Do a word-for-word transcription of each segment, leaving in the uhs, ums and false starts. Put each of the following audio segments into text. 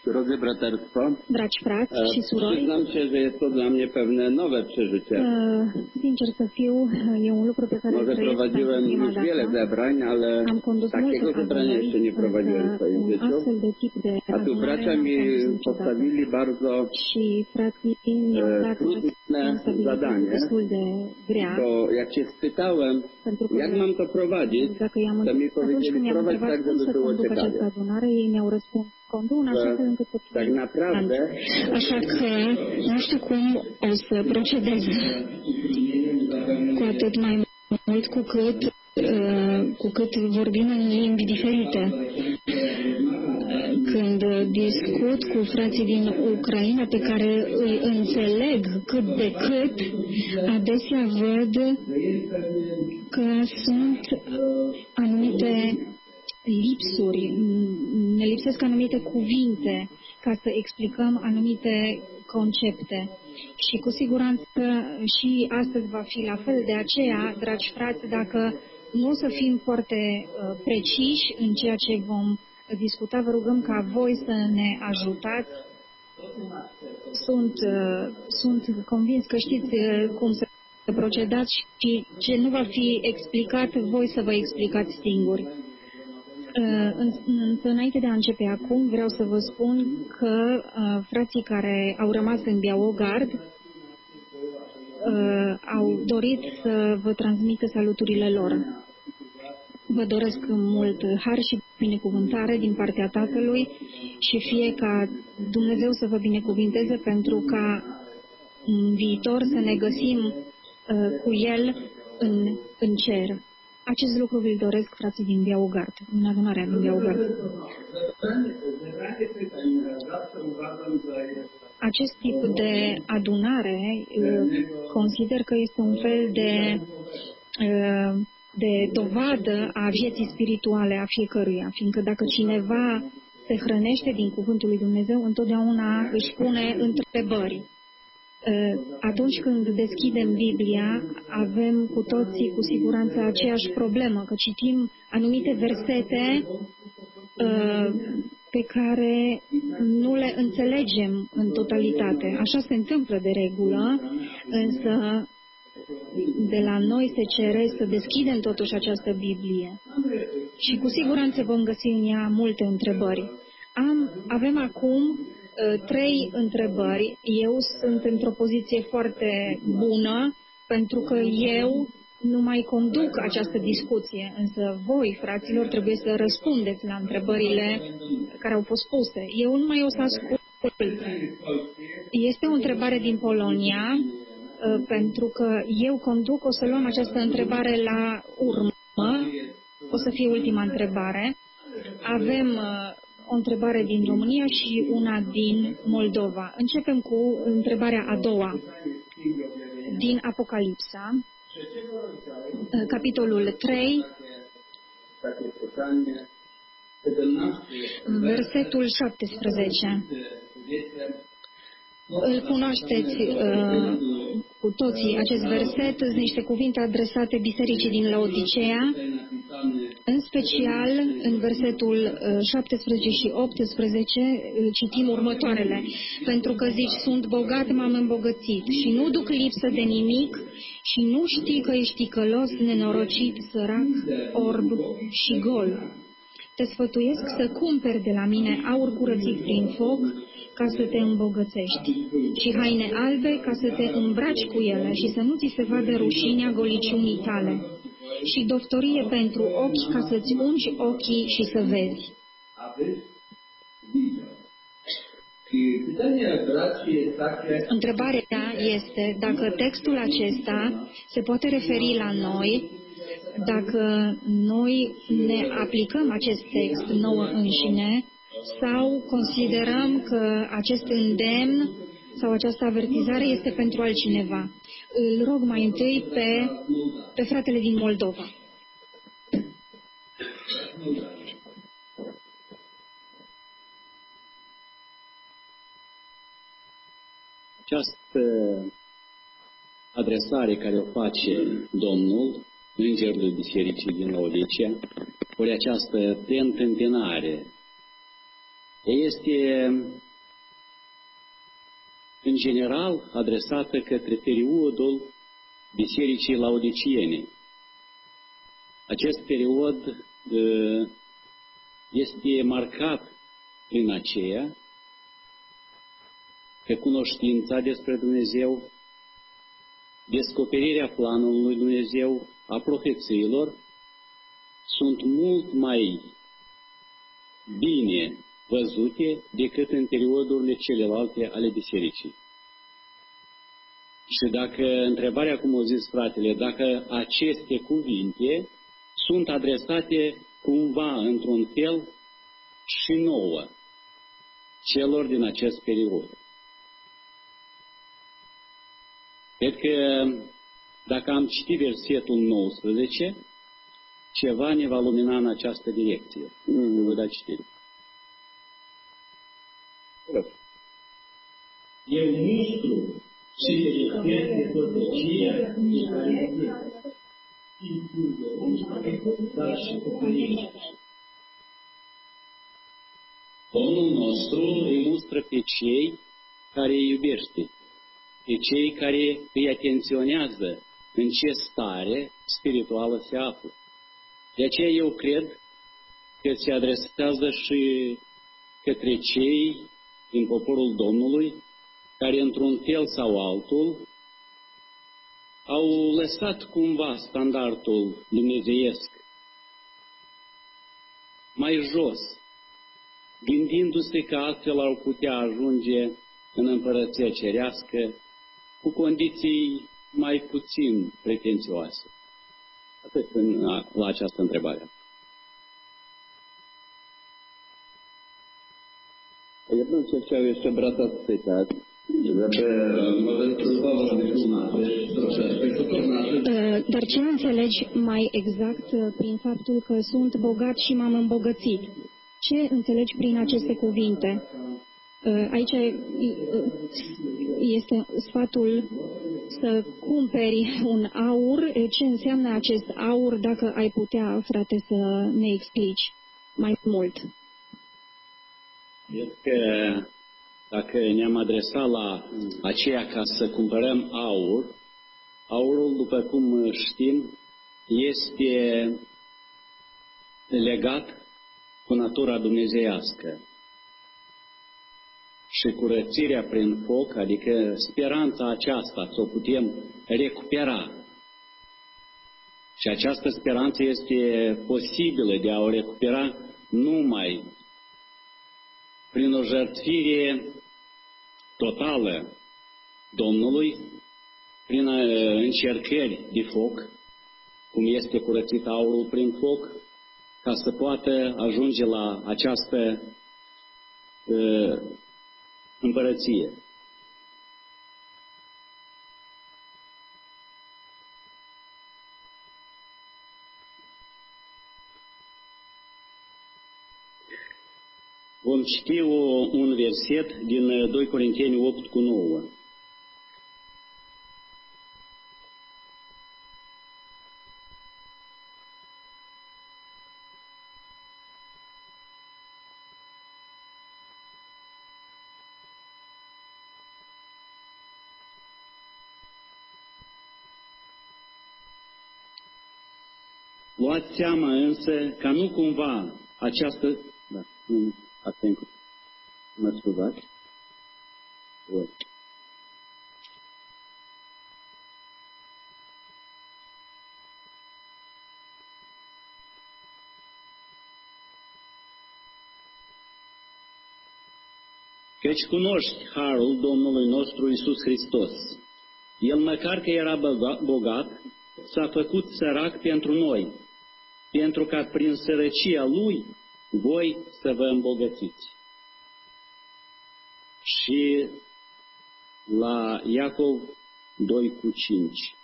Drodzy braterstwo, dragi frați și surori, przyznam się, że jest to dla mnie pewne nowe przeżycie. Sincer să fiu, e un lucru pe care Może trăiesc pentru prowadziłem prima już wiele dată. zebrań, ale Am condus takiego multe zebrania adunări, jeszcze nie prowadziłem w swoim un życiu. astfel de tip de A tu adunare bracia n-am mi condus niciodată. postawili bardzo Și frații mi-au e, dat trudne responsabilitatea zadanie, destul de grea, bo jak się spytałem, pentru că jak mam to prowadzić, dacă i-am to mi atunci powiedzieli când i-am prowadź întrebat tak, cum żeby să było conduc această ciekawie. adunare, ei mi-au răspuns, conduc în așa fel încât să fie Tak naprawdę Așa că nu știu cum o să procedez, cu atât mai mult cu cât, uh, cu cât vorbim în limbi diferite. Când discut cu frații din Ucraina, pe care îi înțeleg cât de cât, adesea văd că sunt anumite lipsuri, ne lipsesc anumite cuvinte ca să explicăm anumite concepte. Și cu siguranță și astăzi va fi la fel. De aceea, dragi frați, dacă nu o să fim foarte uh, preciși în ceea ce vom discuta, vă rugăm ca voi să ne ajutați. Sunt, uh, sunt convins că știți uh, cum să procedați și ce nu va fi explicat, voi să vă explicați singuri. Însă, înainte de a începe acum, vreau să vă spun că uh, frații care au rămas în Białogard uh, au dorit să vă transmită saluturile lor. Vă doresc mult har și binecuvântare din partea Tatălui și fie ca Dumnezeu să vă binecuvinteze pentru ca în viitor să ne găsim uh, cu El în, în cer. Acest lucru vi-l doresc, frații din Białogard, din adunarea din Białogard. Acest tip de adunare consider că este un fel de, de dovadă a vieții spirituale a fiecăruia, fiindcă dacă cineva se hrănește din Cuvântul lui Dumnezeu, întotdeauna își pune întrebări. Atunci când deschidem Biblia, avem cu toții cu siguranță aceeași problemă, că citim anumite versete pe care nu le înțelegem în totalitate. Așa se întâmplă de regulă, însă de la noi se cere să deschidem totuși această Biblie. Și cu siguranță vom găsi în ea multe întrebări. Am, avem acum trei întrebări. Eu sunt într-o poziție foarte bună pentru că eu nu mai conduc această discuție, însă voi, fraților, trebuie să răspundeți la întrebările care au fost puse. Eu nu mai o să ascult. Este o întrebare din Polonia, pentru că eu conduc, o să luăm această întrebare la urmă. O să fie ultima întrebare. Avem o întrebare din România și una din Moldova. Începem cu întrebarea a doua din Apocalipsa, capitolul trei, versetul șaptesprezece. Îl cunoașteți uh, cu toții acest verset, sunt niște cuvinte adresate bisericii din Laodicea, în special în versetul uh, șaptesprezece și optsprezece uh, citim următoarele. Pentru că zici, sunt bogat, m-am îmbogățit și nu duc lipsă de nimic și nu știi că ești ticălos, nenorocit, sărac, orb și gol. Te sfătuiesc să cumperi de la mine aur curățit prin foc, ca să te îmbogățești, și haine albe, ca să te îmbraci cu ele și să nu ți se vadă rușinea goliciunii tale, și doftorie pentru ochi, ca să-ți ungi ochii și să vezi. Întrebarea este dacă textul acesta se poate referi la noi, dacă noi ne aplicăm acest text nouă înșine, sau considerăm că acest îndemn sau această avertizare este pentru altcineva. Îl rog mai întâi pe, pe fratele din Moldova. Această adresare care o face Domnul, Îngerul Bisericii din Laodicea, ori această preîntâmpinare este în general adresată către periodul Bisericii Laodiciene. Acest period este marcat prin aceea că cunoștința despre Dumnezeu, descoperirea planului lui Dumnezeu, a profețiilor, sunt mult mai bine văzute decât în periodurile celelalte ale bisericii. Și dacă, întrebarea cum o zis fratele, dacă aceste cuvinte sunt adresate cumva, într-un fel, și nouă, celor din acest period. Cred că dacă am citit versetul nouăsprezece, ceva ne va lumina în această direcție. Mm. Voi da citire. Eu mustru și respect pătrăcia de care dar și păcăiește. Domnul nostru îi mustră pe cei care îi iubește, pe cei care îi atenționează în ce stare spirituală se află. De aceea eu cred că se adresează și către cei din poporul Domnului care, într-un fel sau altul, au lăsat cumva standardul dumnezeiesc mai jos, gândindu-se că astfel ar putea ajunge în împărăția cerească cu condiții mai puțin pretențioase. Atât în, la această întrebare. Jedną co chciał jeszcze brata spytać, żeby może spróbował wytłumaczyć troszeczkę, co to znaczy. Dar ce înțelegi mai exact prin faptul că sunt bogat și m-am îmbogățit? Ce înțelegi prin aceste cuvinte? Aici este sfatul să cumperi un aur. Ce înseamnă acest aur, dacă ai putea, frate, să ne explici mai mult? Cred că dacă ne-am adresat la aceea ca să cumpărăm aur, aurul, după cum știm, este legat cu natura dumnezeiască. Și curățirea prin foc, adică speranța aceasta să o putem recupera. Și această speranță este posibilă de a o recupera numai prin o jertfire totală Domnului, prin încercări de foc, cum este curățit aurul prin foc, ca să poată ajunge la această uh, împărăție. Vom citi o, un verset din doi Corinteni opt cu nouă. Luați seama însă ca nu cumva această... Da, nu, atent, mă scuzați. Bun. Căci cunoști harul Domnului nostru Iisus Hristos. El, măcar că era bogat, s-a făcut sărac pentru noi, pentru ca prin sărăcia Lui voi să vă îmbogățiți. Și la Iacov doi cu cinci.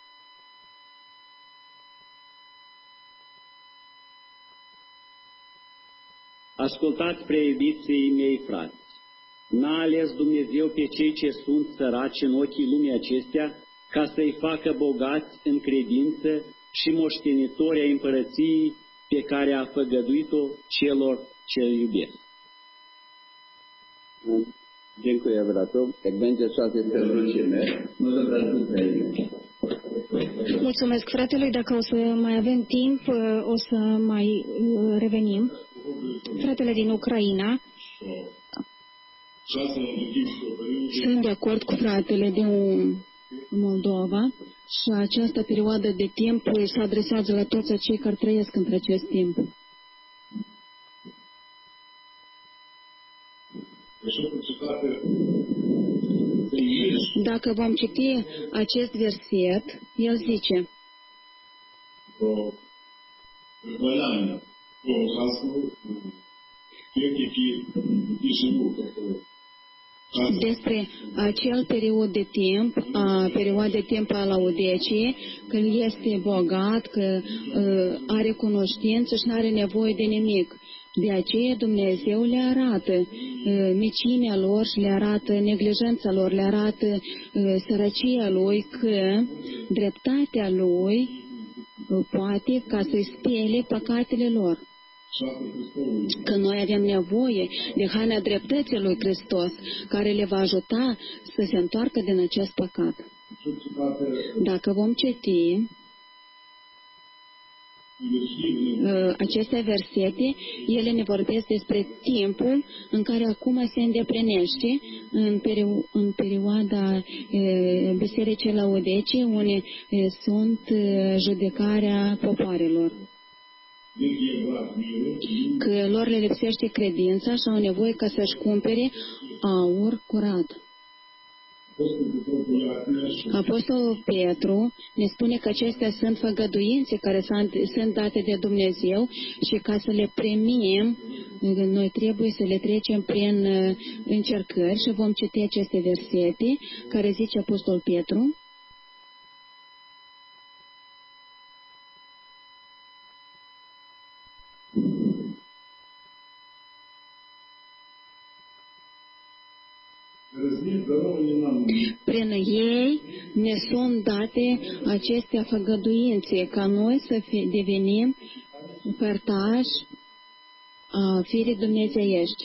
Ascultați, prea iubiții mei frați, n-a ales Dumnezeu pe cei ce sunt săraci în ochii lumii acestea, ca să-i facă bogați în credință și moștenitori ai împărăției pe care a făgăduit-o celor ce îl iubesc. Dziękuję bratom. Jak będzie czas, jeszcze wrócimy. Może brać tutaj. Mulțumesc fratelui, dacă o să mai avem timp, o să mai revenim. Fratele din Ucraina. Sunt de acord cu fratele din Moldova și această perioadă de timp se adresează la toți cei care trăiesc între acest timp. Dacă vom citi acest verset, el zice: despre acel period de timp, a perioada de timp a Laodiciei, că este bogat, că uh, are cunoștință și nu are nevoie de nimic. De aceea Dumnezeu le arată uh, micimea lor și le arată neglijența lor, le arată uh, sărăcia lui, că dreptatea lui uh, poate ca să-i spele păcatele lor. Că noi avem nevoie de haina dreptății lui Hristos, care le va ajuta să se întoarcă din acest păcat. Dacă vom citi aceste versete, ele ne vorbesc despre timpul în care acum se îndeplinește în, perio- în perioada e, Bisericii Laodicii, unde e, sunt e, judecarea popoarelor. Că lor le lipsește credința și au nevoie ca să-și cumpere aur curat. Apostolul Petru ne spune că acestea sunt făgăduințe care sunt date de Dumnezeu și ca să le primim, noi trebuie să le trecem prin încercări și vom citi aceste versete care zice Apostolul Petru. Prin ei ne sunt date aceste făgăduințe, ca noi să devenim părtași a firii dumnezeiești.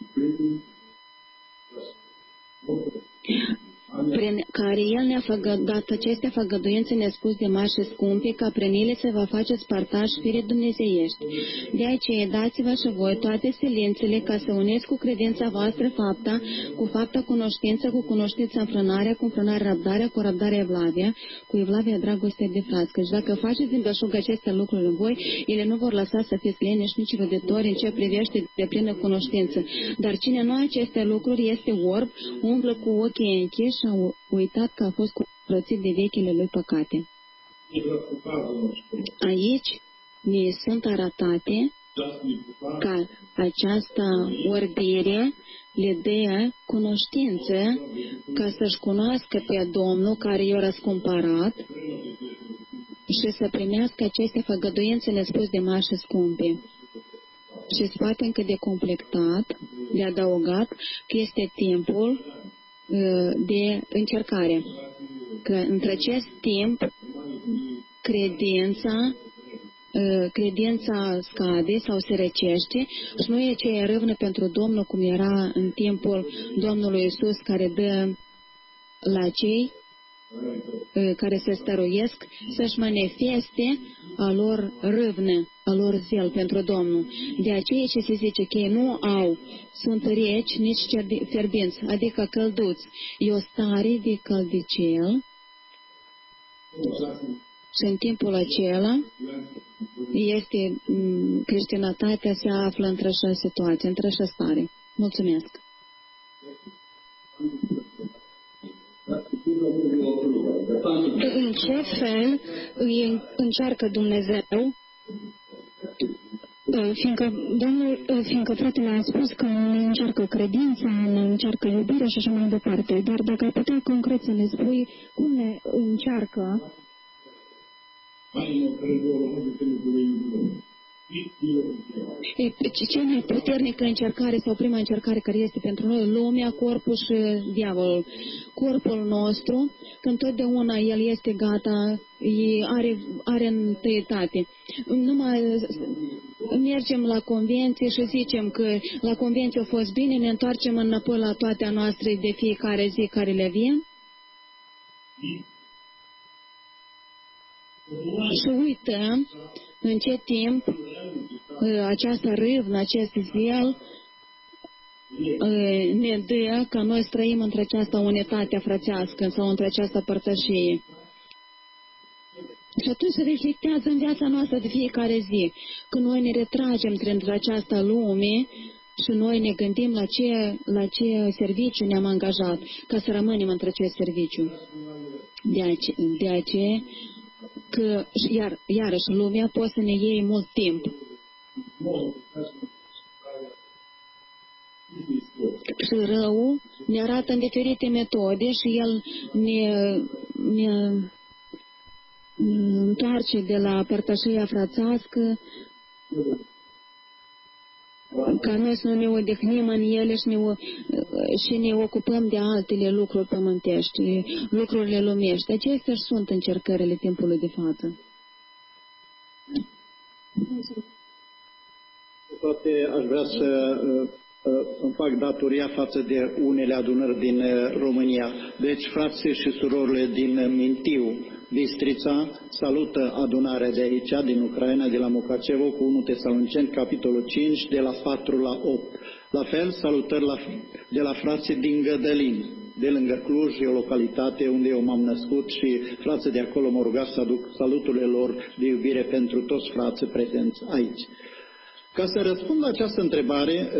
Prin care El ne-a dat aceste făgăduințe nespus de mari și scumpe, ca prin ele se va faceți părtași firii dumnezeiești. De aceea dați-vă și voi toate silințele ca să uniți cu credința voastră fapta, cu fapta cunoștință, cu cunoștința înfrânarea, cu înfrânarea răbdarea, cu răbdarea evlavia, cu evlavia dragostea de frați. Căci dacă faceți din belșug aceste lucruri în voi, ele nu vor lăsa să fiți leneși nici rădători în ce privește de plină cunoștință. Dar cine nu aceste lucruri este orb, umblă cu ochii închiși și a uitat că a fost curățit de vechile lui păcate. Aici ne sunt arătate ca această orbire le dă cunoștință ca să-și cunoască pe Domnul care i-a răscumpărat și să primească aceste făgăduințe nespus de mari și scumpe. Și se poate încă de completat, de adăugat, că este timpul de încercare. Că între acest timp credința credința scade sau se răcește și nu e ce e râvnă pentru Domnul cum era în timpul Domnului Iisus, care dă la cei care se stăruiesc să-și manifeste a lor râvnă, a lor zel pentru Domnul. De aceea ce se zice că ei nu au, sunt reci, nici fierbinți, adică călduți. E o stare de căldicel și în timpul acela este creștinătatea se află într-o situație, într-o stare. Mulțumesc! În ce fel îi încearcă Dumnezeu, fiindcă, Domnul, fiindcă fratele a spus că ne încearcă credința, ne încearcă iubirea și așa mai departe, dar dacă ai putea concret să ne spui cum ne încearcă cea mai puternică încercare sau prima încercare care este pentru noi, lumea, corpul și diavolul. Corpul nostru, când totdeauna el este gata, are, are întâietate. Numai mergem la convenție și zicem că la convenție a fost bine, ne întoarcem înapoi la toate a noastre de fiecare zi care le avem și uităm în ce timp această râvnă, acest zel ne dă ca noi să trăim între această unitate frățească sau între această părtășie. Și atunci se reflectează în viața noastră de fiecare zi, când noi ne retragem dintre această lume și noi ne gândim la ce, la ce serviciu ne-am angajat, ca să rămânem între acest serviciu. De aceea, de aceea că, iar, iarăși, lumea poate să ne iei mult timp. Și rău ne arată în diferite metode și el ne, ne întoarce de la părtășia frățească ca noi să nu ne odihnim în ele și ne, și ne ocupăm de altele lucruri pământești, lucrurile lumești. Acestea sunt încercările timpului de față. Poate aș vrea să îmi fac datoria față de unele adunări din România. Deci, frații și surorile din Mintiu, Bistrița, salută adunarea de aici, din Ucraina, de la Mukacevo, cu unu Tesaloniceni, capitolul cinci, de la patru la opt. La fel, salutări la, de la frații din Gădălin, de lângă Cluj, e o localitate unde eu m-am născut și frații de acolo m-au rugat să aduc saluturile lor de iubire pentru toți frații prezenți aici. Ca să răspund la această întrebare,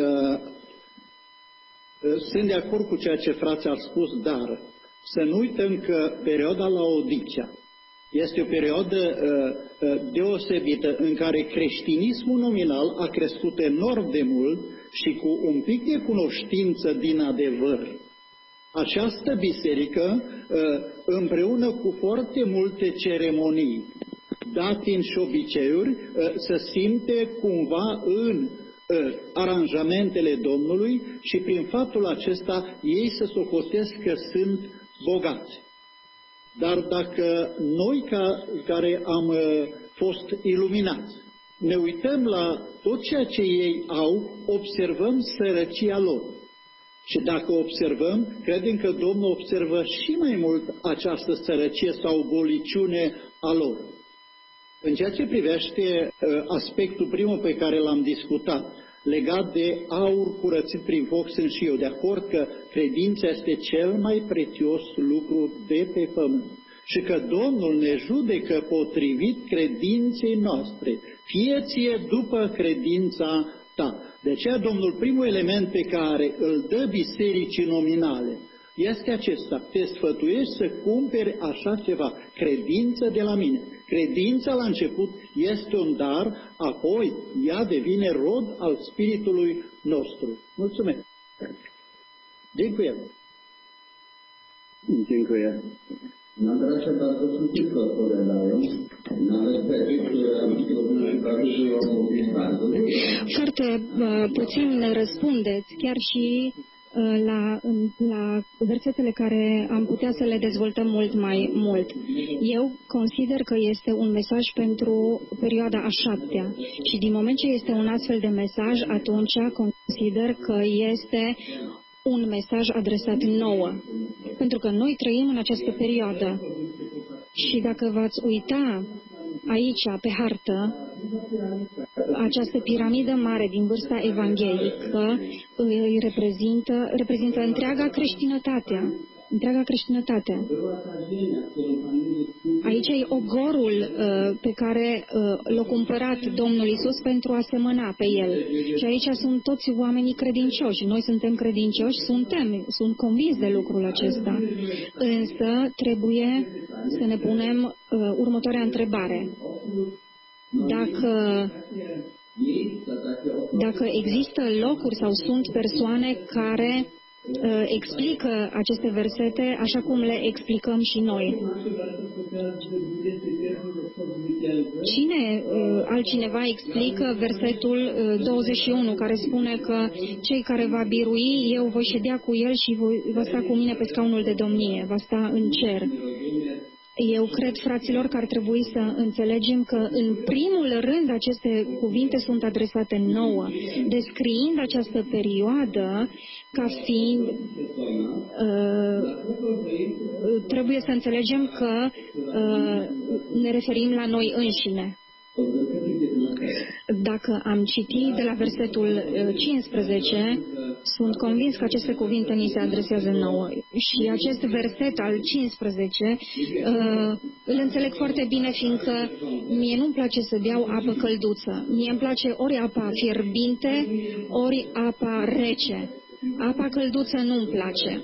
sunt de acord cu ceea ce frații au spus, dar să nu uităm că perioada Laodicea este o perioadă deosebită în care creștinismul nominal a crescut enorm de mult și cu un pic de cunoștință din adevăr. Această biserică, împreună cu foarte multe ceremonii, datini și obiceiuri, se simte cumva în aranjamentele Domnului și prin faptul acesta ei se socotesc că sunt bogați. Dar dacă noi ca, care am fost iluminați ne uităm la tot ceea ce ei au, observăm sărăcia lor. Și dacă observăm, credem că Domnul observă și mai mult această sărăcie sau goliciune a lor. În ceea ce privește aspectul primul pe care l-am discutat, legat de aur curățit prin foc, sunt și eu de acord că credința este cel mai prețios lucru de pe pământ și că Domnul ne judecă potrivit credinței noastre, fie ție după credința ta. De aceea Domnul, primul element pe care îl dă bisericii nominale este acesta: te sfătuiești să cumperi așa ceva, credință de la mine. Credința la început este un dar, apoi ea devine rod al Spiritului nostru. Mulțumesc! Dziękuję. Dziękuję. Nagracza bardzo krótko odpowiadają, nawet te, które pracują mówić bardzo dużo. Foarte uh, puțin răspundeți, chiar și La, la versetele care am putea să le dezvoltăm mult mai mult. Eu consider că este un mesaj pentru perioada a șaptea și din moment ce este un astfel de mesaj, atunci consider că este un mesaj adresat nouă. Pentru că noi trăim în această perioadă și dacă v-ați uita aici, pe hartă, această piramidă mare din vârsta evanghelică îi reprezintă, reprezintă întreaga creștinătate. Întreaga creștinătate. Aici e ogorul uh, pe care uh, l-a cumpărat Domnul Iisus pentru a semăna pe el. Și aici sunt toți oamenii credincioși. Noi suntem credincioși, suntem, sunt convins de lucrul acesta. Însă trebuie să ne punem uh, următoarea întrebare. Dacă, dacă există locuri sau sunt persoane care uh, explică aceste versete așa cum le explicăm și noi. Cine uh, altcineva explică versetul uh, douăzeci și unu care spune că cei care va birui, eu voi ședea cu el și voi, va sta cu mine pe scaunul de domnie, va sta în cer. Eu cred, fraților, că ar trebui să înțelegem că, în primul rând, aceste cuvinte sunt adresate nouă, descriind această perioadă ca fiind... Uh, trebuie să înțelegem că uh, ne referim la noi înșine. Dacă am citit de la versetul cincisprezece, sunt convins că aceste cuvinte ni se adresează nouă. Și acest verset al cincisprezece îl înțeleg foarte bine, fiindcă mie nu-mi place să beau apă călduță. Mie îmi place ori apa fierbinte, ori apa rece. Apa călduță nu-mi place.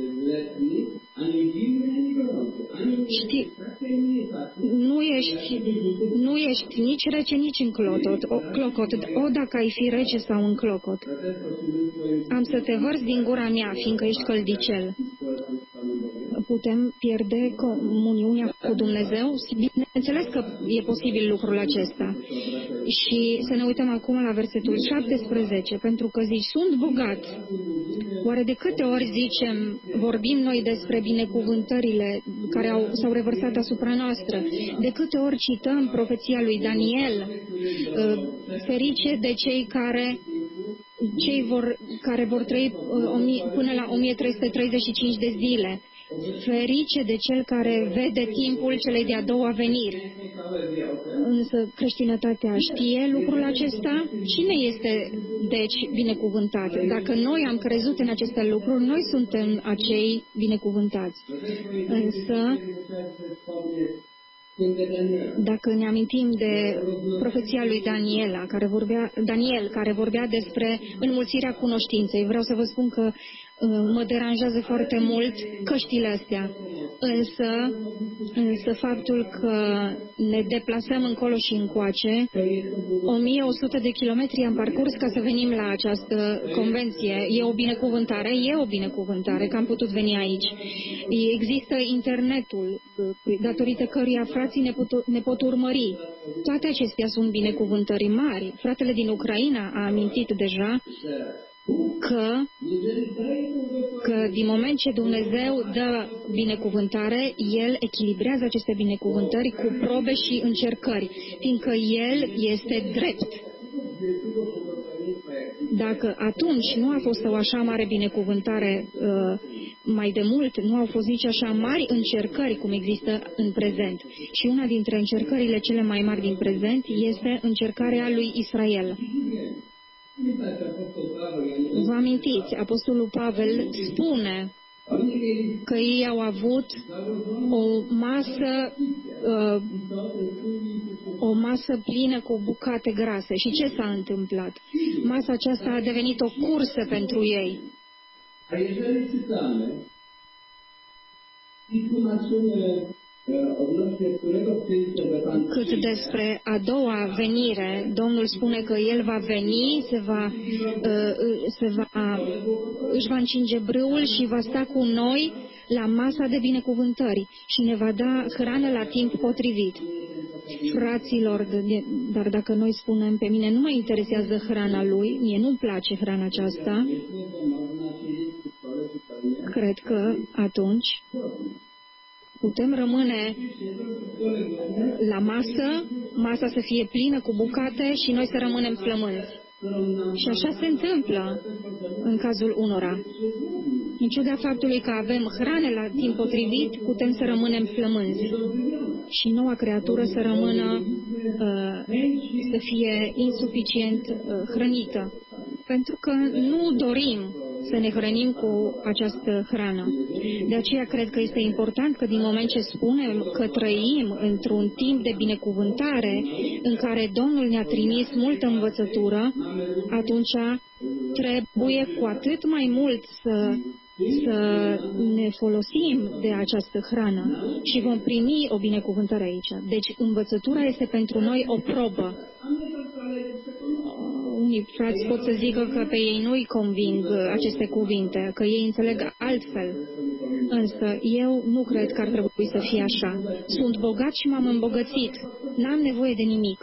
Știi, nu ești, nu ești nici rece, nici în clotot, o, clocot, o dacă ai fi rece sau în clocot. Am să te vărs din gura mea, fiindcă ești căldicel. Putem pierde comuniunea cu Dumnezeu? Bineînțeles că e posibil lucrul acesta. Și să ne uităm acum la versetul șaptesprezece, pentru că zici, sunt bogat. Oare de câte ori zicem, vorbim noi despre binecuvântările care au, s-au revărsat asupra noastră? De câte ori cităm profeția lui Daniel, ferice de cei care cei vor, care vor trăi până la o mie trei sute treizeci și cinci de zile. Ferice de cel care vede timpul celei de-a doua veniri. Însă creștinătatea știe lucrul acesta? Cine este, deci, binecuvântat? Dacă noi am crezut în aceste lucruri, noi suntem acei binecuvântați. Însă, dacă ne amintim de profeția lui Daniela, care vorbea, Daniel, care vorbea despre înmulțirea cunoștinței, vreau să vă spun că mă deranjează foarte mult căștile astea. Însă, însă faptul că ne deplasăm încolo și încoace, o mie o sută de kilometri am parcurs ca să venim la această convenție. E o binecuvântare? E o binecuvântare că am putut veni aici. Există internetul, datorită căruia frații ne pot, ne pot urmări. Toate acestea sunt binecuvântări mari. Fratele din Ucraina a amintit deja că, că din moment ce Dumnezeu dă binecuvântare, El echilibrează aceste binecuvântări cu probe și încercări, fiindcă El este drept. Dacă atunci nu a fost o așa mare binecuvântare uh, mai de mult, nu au fost nici așa mari încercări cum există în prezent. Și una dintre încercările cele mai mari din prezent este încercarea lui Israel. Vă amintiți, Apostolul Pavel spune că ei au avut o masă uh, o masă plină cu bucate grase. Și ce s-a întâmplat? Masa aceasta a devenit o cursă pentru ei. Cât despre a doua venire, Domnul spune că El va veni, se va, se va, își va încinge brâul și va sta cu noi la masa de binecuvântări și ne va da hrană la timp potrivit. Fraților, dar dacă noi spunem, pe mine nu mă interesează hrana Lui, mie nu-mi place hrana aceasta, cred că atunci putem rămâne la masă, masa să fie plină cu bucate și noi să rămânem flămânzi. Și așa se întâmplă în cazul unora. În ciuda faptului că avem hrane la timp potrivit, putem să rămânem flămânzi. Și noua creatură să rămână, uh, să fie insuficient uh, hrănită. Pentru că nu dorim să ne hrănim cu această hrană. De aceea cred că este important că din moment ce spunem că trăim într-un timp de binecuvântare în care Domnul ne-a trimis multă învățătură, atunci trebuie cu atât mai mult să, să ne folosim de această hrană și vom primi o binecuvântare aici. Deci învățătura este pentru noi o probă. Unii frați pot să zică că pe ei nu-i conving aceste cuvinte, că ei înțeleg altfel. Însă eu nu cred că ar trebui să fie așa. Sunt bogat și m-am îmbogățit. N-am nevoie de nimic.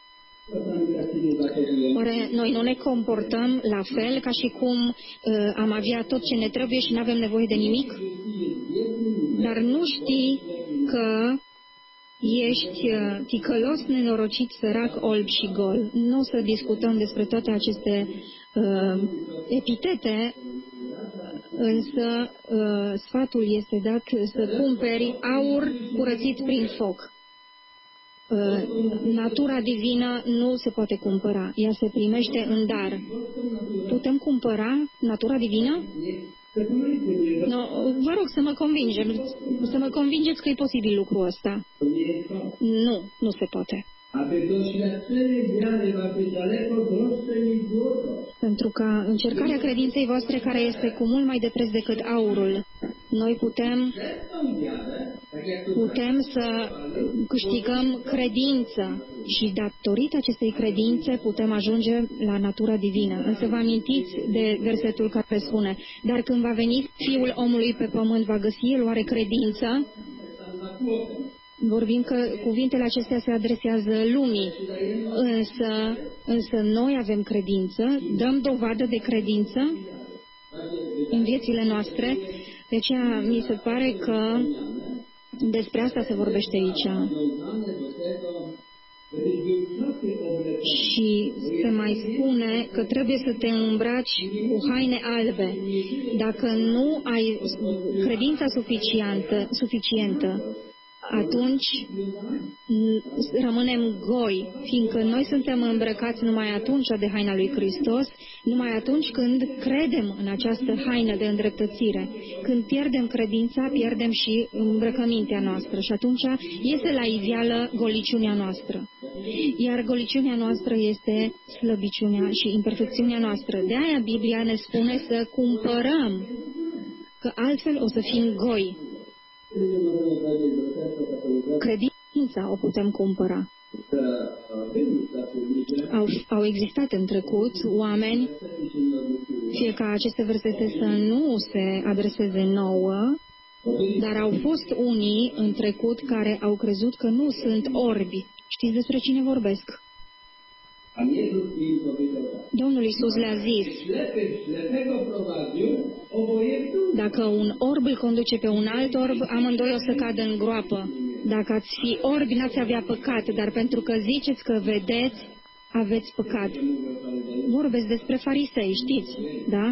Oare noi nu ne comportăm la fel ca și cum uh, am avea tot ce ne trebuie și nu avem nevoie de nimic? Dar nu știi că ești ticălos, nenorocit, sărac, olb și gol. Nu o să discutăm despre toate aceste uh, epitete, însă uh, sfatul este dat să cumperi aur curățit prin foc. Uh, natura divină nu se poate cumpăra, ea se primește în dar. Putem cumpăra natura divină? No, vă rog să mă convingem, să mă convingeți că e posibil lucrul ăsta. Nu, nu se poate. Pentru că încercarea credinței voastre, care este cu mult mai de preț decât aurul, noi putem, putem să câștigăm credință și datorită acestei credințe putem ajunge la natura divină. Însă vă amintiți de versetul care spune: dar când va veni Fiul omului pe pământ, va găsi el oare credință? Vorbim că cuvintele acestea se adresează lumii, însă, însă noi avem credință, dăm dovadă de credință în viețile noastre. De aceea mi se pare că despre asta se vorbește aici. Și se mai spune că trebuie să te îmbraci cu haine albe. Dacă nu ai credința suficientă, suficientă atunci rămânem goi, fiindcă noi suntem îmbrăcați numai atunci de haina lui Hristos, numai atunci când credem în această haină de îndreptățire. Când pierdem credința, pierdem și îmbrăcămintea noastră și atunci iese la iveală goliciunea noastră. Iar goliciunea noastră este slăbiciunea și imperfecțiunea noastră. De aia Biblia ne spune să cumpărăm, că altfel o să fim goi. Credința o putem cumpăra. Au, au existat în trecut oameni, fie ca aceste versete să nu se adreseze nouă, dar au fost unii în trecut care au crezut că nu sunt orbi. Știți despre cine vorbesc? Domnul Iisus le-a zis: dacă un orb îl conduce pe un alt orb, amândoi o să cadă în groapă. Dacă ați fi orbi, n-ați avea păcat, dar pentru că ziceți că vedeți, aveți păcat. Vorbesc despre farisei, știți, da?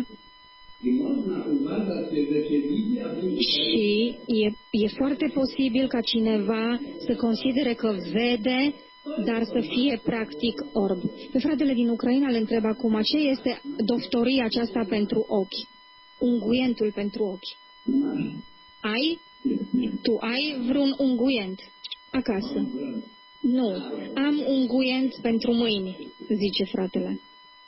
Și e, e foarte posibil ca cineva să considere că vede, dar să fie practic orb. Pe fratele din Ucraina îl întreb acum, ce este doftoria aceasta pentru ochi? Unguientul pentru ochi. Ai? Tu ai vreun unguient acasă? Nu. Am unguient pentru mâini, zice fratele.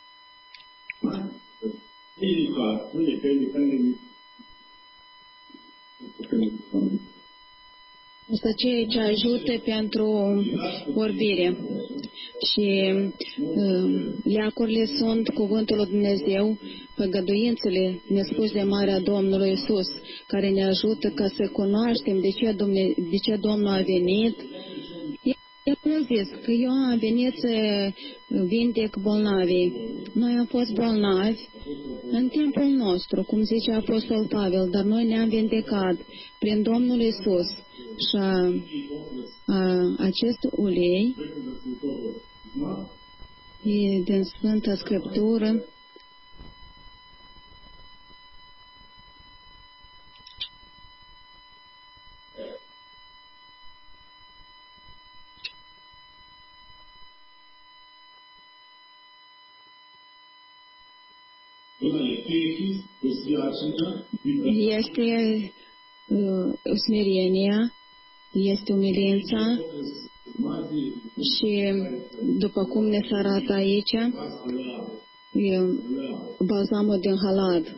Asta ceea ce ajută pentru orbire. Și uh, leacurile sunt cuvântul lui Dumnezeu, făgăduințele nespuse de marea Domnului Iisus, care ne ajută ca să cunoaștem de ce, Dumne, de ce Domnul a venit. El a zis că eu am venit să vindec bolnavii. Noi am fost bolnavi în timpul nostru, cum zice Apostol Pavel, dar noi ne-am vindecat prin Domnul Iisus. Și a, a, acest ulei e din Sfânta Scriptură. Este uh, smerenia, este umilința și, după cum ne se arată aici, e balzamul din Halad.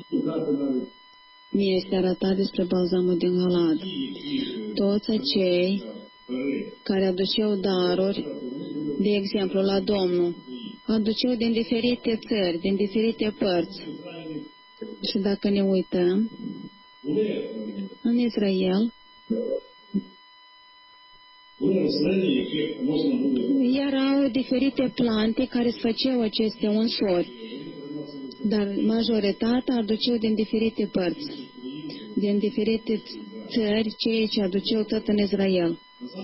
Mi este arătat despre balzamul din Halad. Toți acei care aduceau daruri, de exemplu, la Domnul, aduceau din diferite țări, din diferite părți. Și dacă ne uităm, în Israel, erau diferite plante care îți făceau aceste unsori, dar majoritatea aduceau din diferite părți, din diferite țări ceea ce aduceau tot în Israel.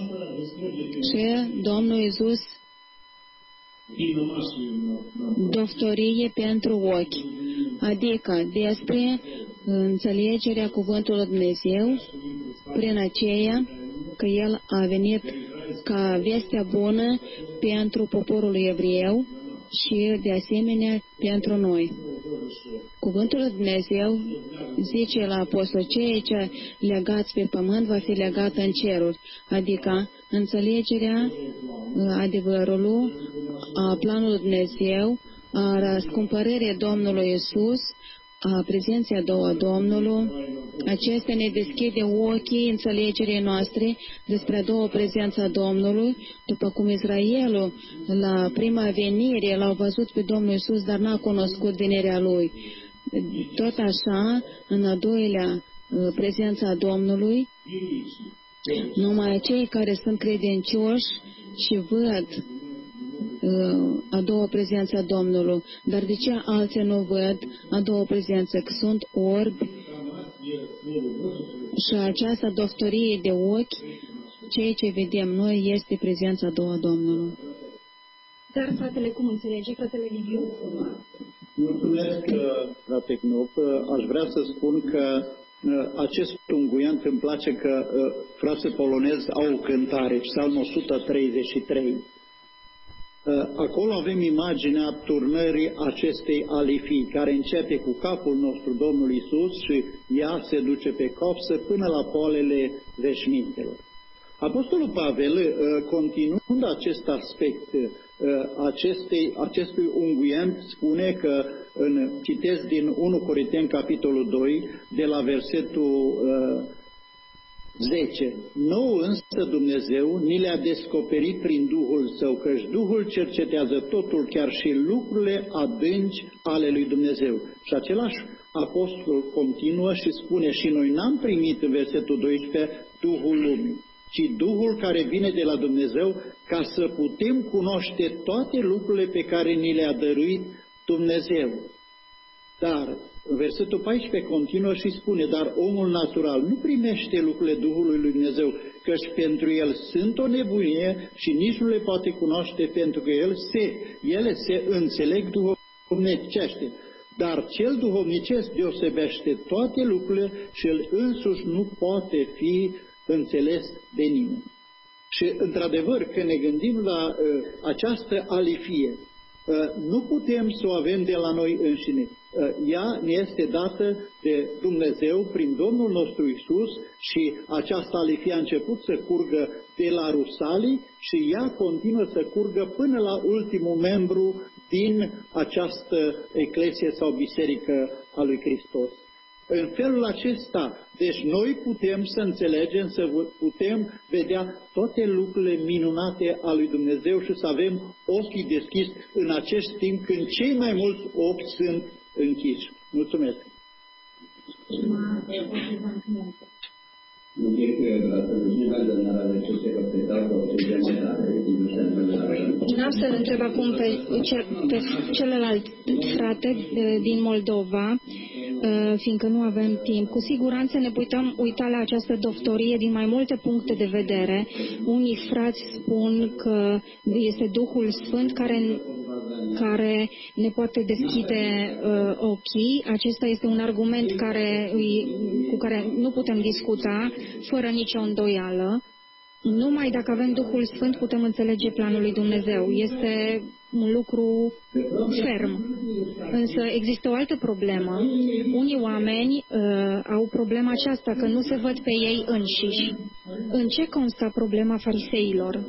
Și Domnul Iisus doftorie pentru ochi, adică despre înțelegerea cuvântului Dumnezeu, prin aceea că El a venit ca vestea bună pentru poporul evreu și de asemenea pentru noi. Cuvântul lui Dumnezeu zice la apostol, ceea ce legați pe pământ va fi legat în ceruri, adică înțelegerea adevărului, a planului Dumnezeu, a răscumpărării Domnului Iisus, a prezenței a doua Domnului. Acestea ne deschide ochii înțelegerii noastre despre a doua prezența Domnului, după cum Israelul la prima venire l-au văzut pe Domnul Iisus, dar n-a cunoscut venirea Lui. Tot așa, în a doilea prezența Domnului, numai cei care sunt credincioși și văd a doua prezență a Domnului. Dar de ce alții nu văd a doua prezență? Că sunt orbi și această doftorie de ochi, ceea ce vedem noi este prezența a doua Domnului. Dar fratele, cum înțelege, fratele Liviu? Mulțumesc, frate Knop. Aș vrea să spun că acest unguiant îmi place că frații polonezi au o cântare, Psalm o sută treizeci și trei. Acolo avem imaginea turnării acestei alifii, care începe cu capul nostru, Domnul Iisus, și ea se duce pe copsă până la poalele veșmintelor. Apostolul Pavel, continuând acest aspect acestei, acestui unguent, spune că, în, citesc din unu Corinteni, capitolul doi, de la versetul zece. Nou însă Dumnezeu ni le-a descoperit prin Duhul Său, căci Duhul cercetează totul, chiar și lucrurile adânci ale lui Dumnezeu. Și același apostol continuă și spune, și noi n-am primit, în versetul doisprezece, Duhul lumii, ci Duhul care vine de la Dumnezeu, ca să putem cunoaște toate lucrurile pe care ni le-a dăruit Dumnezeu. Dar, în versetul paisprezece continuă și spune, dar omul natural nu primește lucrurile Duhului lui Dumnezeu, căci pentru el sunt o nebunie și nici nu le poate cunoaște, pentru că el se, ele se înțeleg duhovnicește. Dar cel duhovnicesc deosebește toate lucrurile și el însuși nu poate fi înțeles de nimeni. Și, într-adevăr, când ne gândim la uh, această alifie, uh, nu putem să o avem de la noi înșine. Uh, ea ne este dată de Dumnezeu prin Domnul nostru Iisus și această alifie a început să curgă de la Rusalii și ea continuă să curgă până la ultimul membru din această eclesie sau biserică a lui Hristos. În felul acesta, deci noi putem să înțelegem, să putem vedea toate lucrurile minunate ale lui Dumnezeu și să avem ochii deschiși în acest timp când cei mai mulți ochi sunt închiși. Mulțumesc! N-am să-l întreb acum pe, pe celălalt frate din Moldova, fiindcă nu avem timp. Cu siguranță ne putem uita la această doftorie din mai multe puncte de vedere. Unii frați spun că este Duhul Sfânt care, care ne poate deschide uh, ochii. Acesta este un argument care, cu care nu putem discuta fără nicio îndoială. Numai dacă avem Duhul Sfânt putem înțelege planul lui Dumnezeu. Este un lucru ferm. Însă există o altă problemă. Unii oameni uh, au problema aceasta, că nu se văd pe ei înșiși. În ce consta problema fariseilor?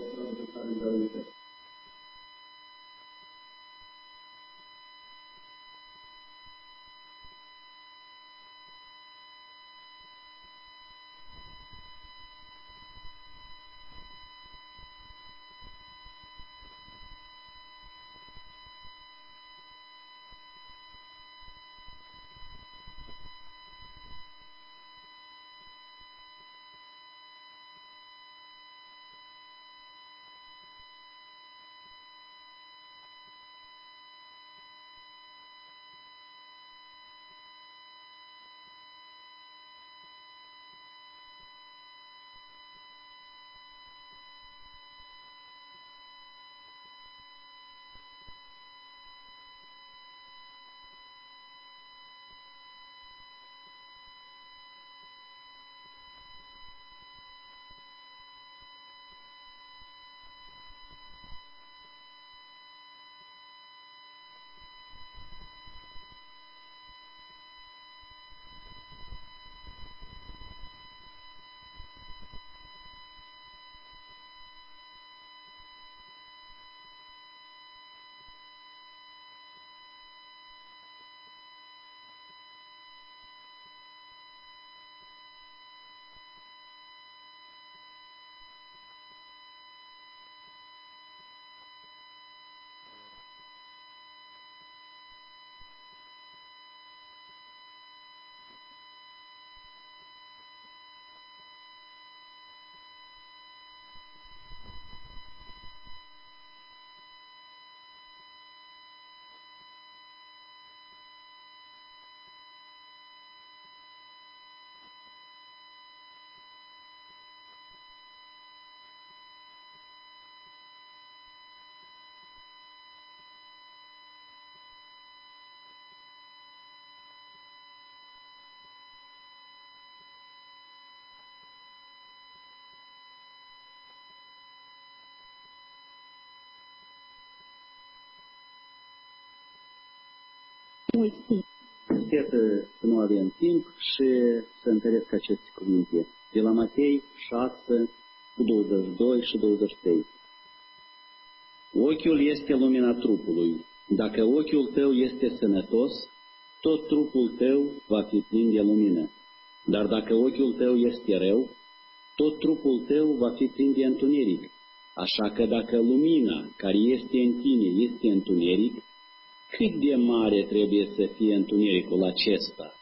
mult timp. Iată că nu avem timp și să întăresc aceste cuvinte. De la Matei șase, douăzeci și doi și douăzeci și trei. Ochiul este lumina trupului. Dacă ochiul tău este sănătos, tot trupul tău va fi plin de lumină. Dar dacă ochiul tău este rău, tot trupul tău va fi plin de întuneric. Așa că dacă lumina care este în tine este întuneric, cât de mare trebuie să fie întunericul acesta?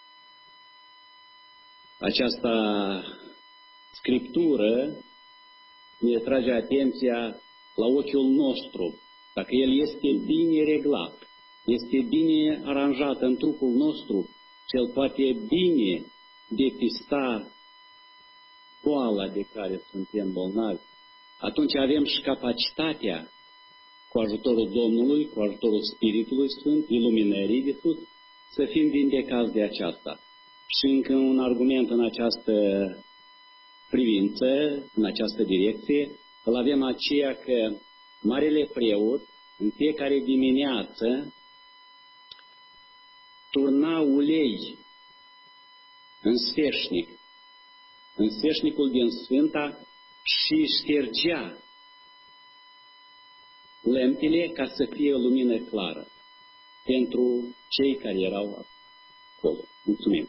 Această scriptură ne trage atenția la ochiul nostru. Dacă el este bine reglat, este bine aranjat în trupul nostru, cel poate bine depista boala de care suntem bolnavi, atunci avem și capacitatea, cu ajutorul Domnului, cu ajutorul Spiritului Sfânt, iluminării de sus, să fim vindecați de aceasta. Și încă un argument în această privință, în această direcție, îl avem aceea că Marele Preot, în fiecare dimineață, turna ulei în sfeșnic, în sfeșnicul din Sfânta și ștergea lămpile ca să fie o lumină clară pentru cei care erau acolo. Mulțumim!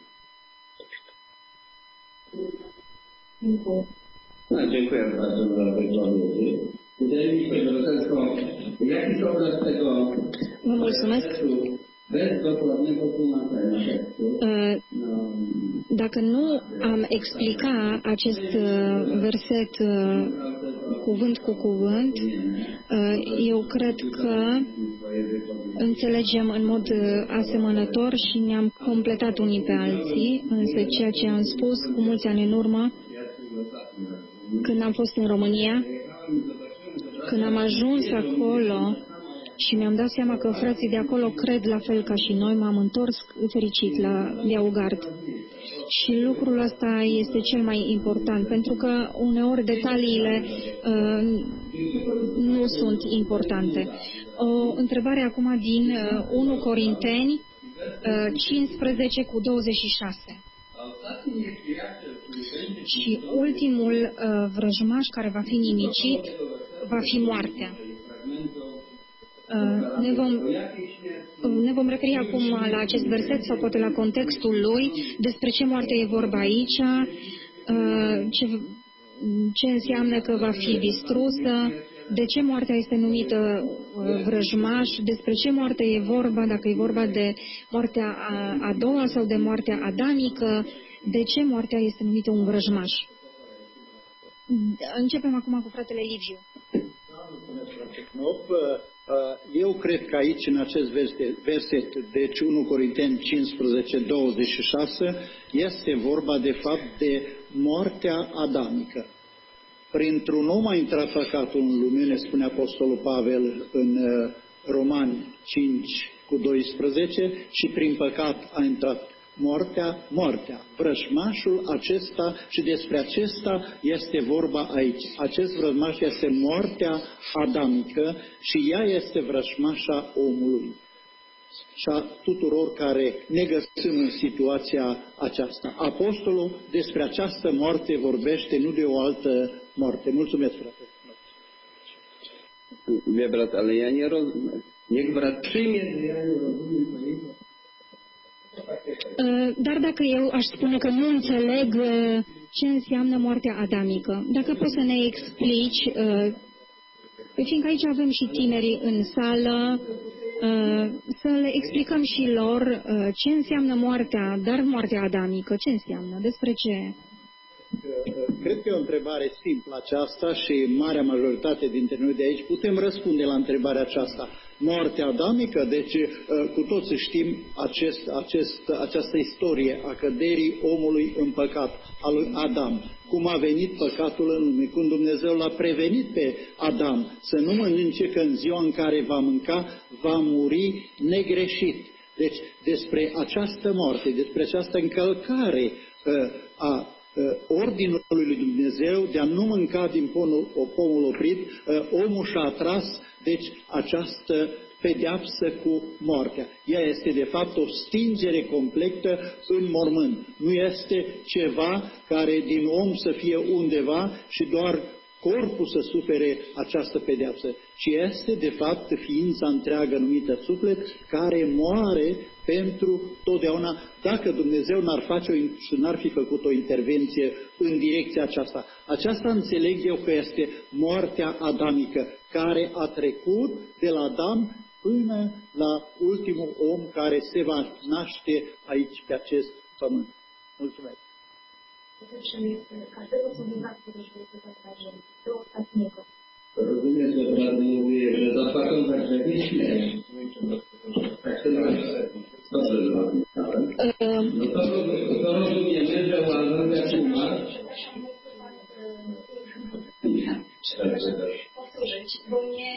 Dziękuję bardzo za wykłady. Wydaje mi się, że tylko jakiś obraz tego Vă mulțumesc. bez dokładnego tłumaczenia tekstu. Dacă nu am explica acest verset cuvânt cu cuvânt, eu cred că înțelegem în mod asemănător și ne-am completat unii pe alții, însă ceea ce am spus cu mulți ani în urmă, când am fost în România, când am ajuns acolo și mi-am dat seama că frații de acolo cred la fel ca și noi, m-am întors fericit la Beaugard. Și lucrul ăsta este cel mai important, pentru că uneori detaliile uh, nu sunt importante. O întrebare acum din uh, unu Corinteni uh, cincisprezece cu douăzeci și șase. Și ultimul uh, vrăjmaș care va fi nimicit va fi moartea. Uh, ne, vom, uh, ne vom referi acum la acest verset sau poate la contextul lui, despre ce moarte e vorba aici, uh, ce, ce înseamnă că va fi distrusă, de ce moartea este numită uh, vrăjmaș, despre ce moarte e vorba, dacă e vorba de moartea a, a doua sau de moartea adamică, de ce moartea este numită un vrăjmaș. Începem acum cu fratele Liviu. Eu cred că aici, în acest verset, deci unu Corinteni cincisprezece, douăzeci și șase, este vorba de fapt de moartea adamică. Printr-un om a intrat păcatul în lume, ne spune Apostolul Pavel în Romani cinci cu doisprezece, și prin păcat a intrat moartea, moartea, vrăjmașul acesta, și despre acesta este vorba aici. Acest vrăjmaș este moartea adamică și ea este vrăjmașa omului și a tuturor care ne găsim în situația aceasta. Apostolul despre această moarte vorbește, nu de o altă moarte. Mulțumesc, frate. Wie brat, ale ja nie roz... Niech brat przyjmie, że ja nie rozumiem tego. Dar dacă eu aș spune că nu înțeleg ce înseamnă moartea adamică, dacă poți să ne explici, fiindcă aici avem și tinerii în sală, să le explicăm și lor ce înseamnă moartea, dar moartea adamică, ce înseamnă, despre ce? Cred că e o întrebare simplă aceasta și marea majoritate dintre noi de aici putem răspunde la întrebarea aceasta. Moartea adamică, deci cu toții știm acest, acest, această istorie a căderii omului în păcat, al lui Adam, cum a venit păcatul în lume, cum Dumnezeu l-a prevenit pe Adam să nu mănânce, că în ziua în care va mânca va muri negreșit. Deci despre această moarte, despre această încălcare a ordinului lui Dumnezeu de a nu mânca din pomul, pomul oprit, omul și-a atras deci această pedeapsă cu moartea. Ea este de fapt o stingere completă în mormânt. Nu este ceva care din om să fie undeva și doar corpul să sufere această pedeapsă, ci este de fapt ființa întreagă numită suflet care moare pentru totdeauna, dacă Dumnezeu n-ar face o, și n-ar fi făcut o intervenție în direcția aceasta. Aceasta înțeleg eu că este moartea adamică, care a trecut de la Adam până la ultimul om care se va naște aici pe acest pământ. Mulțumesc! Rozumiem, że Pan mówi, że zapłacą za grzechy tak się dobrze napisałem. No to, to rozumiemy, że Łazar jak umarł. Powtórzyć, bo nie...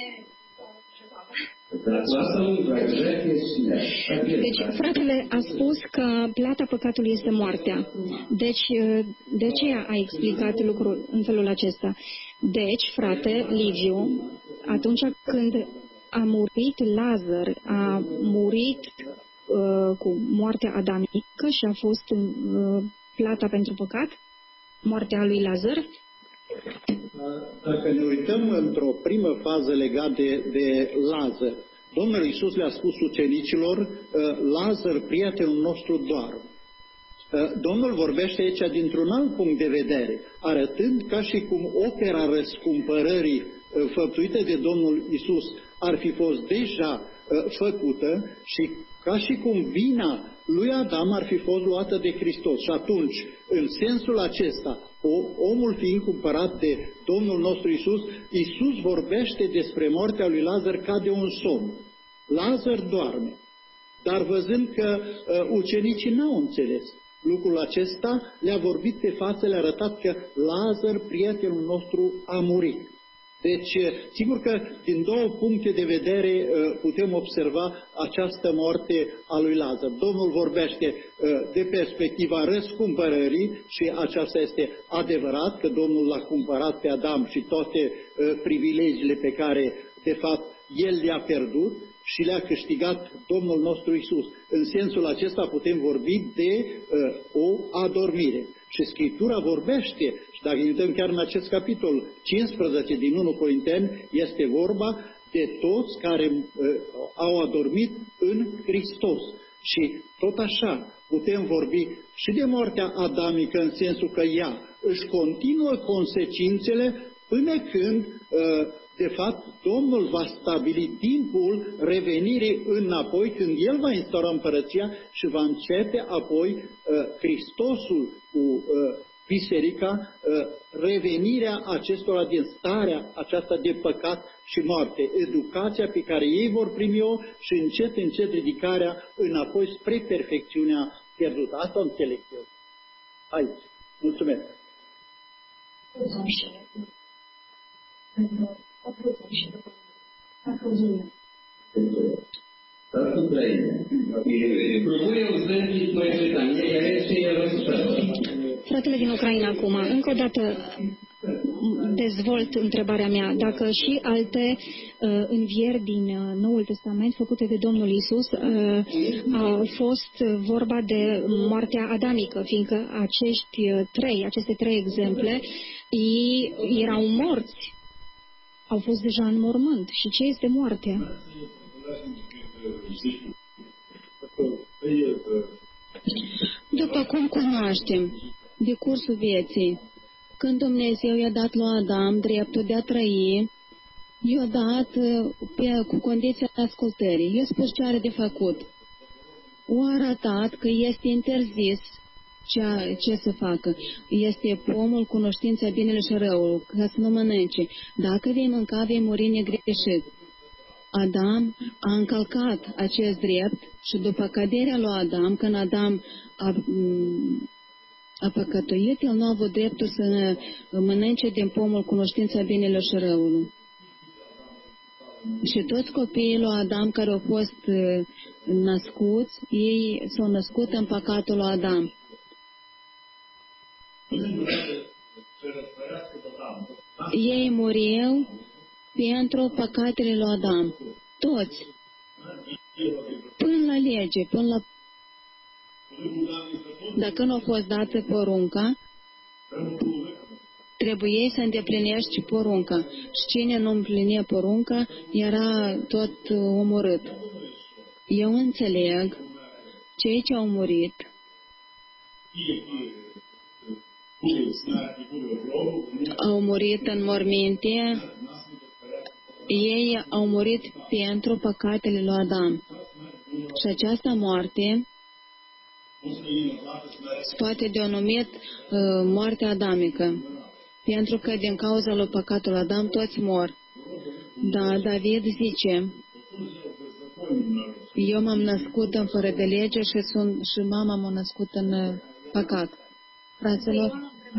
Deci, fratele a spus că plata păcatului este moartea. Deci, de ce a explicat lucrul în felul acesta? Deci, frate Liviu, atunci când a murit Lazar, a murit uh, cu moartea adamică și a fost uh, plata pentru păcat? Moartea lui Lazar? Dacă ne uităm într-o primă fază legată de, de Lazar, Domnul Iisus le-a spus ucenicilor, Lazar, prietenul nostru, doarme. Domnul vorbește aici dintr-un alt punct de vedere, arătând ca și cum opera răscumpărării făptuită de Domnul Iisus ar fi fost deja făcută și ca și cum vina lui Adam ar fi fost luată de Hristos. Și atunci, în sensul acesta, omul fiind cumpărat de Domnul nostru Iisus, Iisus vorbește despre moartea lui Lazar ca de un somn. Lazar doarme, dar văzând că uh, ucenicii n-au înțeles lucrul acesta, le-a vorbit pe față, le-a arătat că Lazar, prietenul nostru, a murit. Deci, sigur că din două puncte de vedere putem observa această moarte a lui Lazar. Domnul vorbește de perspectiva răscumpărării și aceasta este adevărat, că Domnul l-a cumpărat pe Adam și toate privilegiile pe care, de fapt, el le-a pierdut și le-a câștigat Domnul nostru Iisus. În sensul acesta putem vorbi de uh, o adormire. Și Scriptura vorbește, și dacă uităm chiar în acest capitol cincisprezece din întâi Corinteni, este vorba de toți care uh, au adormit în Hristos. Și tot așa putem vorbi și de moartea adamică, în sensul că ea își continuă consecințele până când, uh, de fapt, Domnul va stabili timpul revenirii înapoi, când El va instaura împărăția și va începe apoi uh, Hristosul cu uh, biserica, uh, revenirea acestora din starea aceasta de păcat și moarte, educația pe care ei vor primi-o și încet, încet ridicarea înapoi spre perfecțiunea pierdută. Asta înțeleg eu. Aici. Mulțumesc. Fratele din Ucraina acum, încă o dată dezvolt întrebarea mea. Dacă și alte uh, învieri din uh, Noul Testament făcute de Domnul Iisus uh, au fost vorba de moartea adamică, fiindcă acești uh, trei, aceste trei exemple, ei erau morți. Au fost deja în mormânt. Și ce este moartea? După cum cunoaștem, de cursul vieții, când Dumnezeu i-a dat lui Adam dreptul de a trăi, i-a dat pe, cu condiția ascultării. I-a spus ce are de făcut. O arătat că este interzis ce, ce să facă. Este pomul cunoștința binele și răul, ca să nu mănânce. Dacă vei mânca, vei muri negreșit. Adam a încălcat acest drept și după căderea lui Adam, când Adam a, a păcătuit, el nu a avut dreptul să mănânce din pomul cunoștința binele și răului. Și toți copiii lui Adam care au fost născuți, ei s-au născut în păcatul lui Adam. Ei muriau pentru păcatele lui Adam. Toți. lege, până la... Dacă nu a fost dată porunca, trebuie să îndeplinești porunca. Și cine nu împlinea porunca, era tot omorât. Eu înțeleg, cei ce au murit, au murit în morminte, ei au murit pentru păcatele lui Adam. Și această moarte se poate denumit uh, moartea adamică, pentru că din cauza lui păcatul Adam toți mor. Da, David zice, eu m-am născut în fără de lege și, sunt, și mama m-a născut în uh, păcat. Fraților?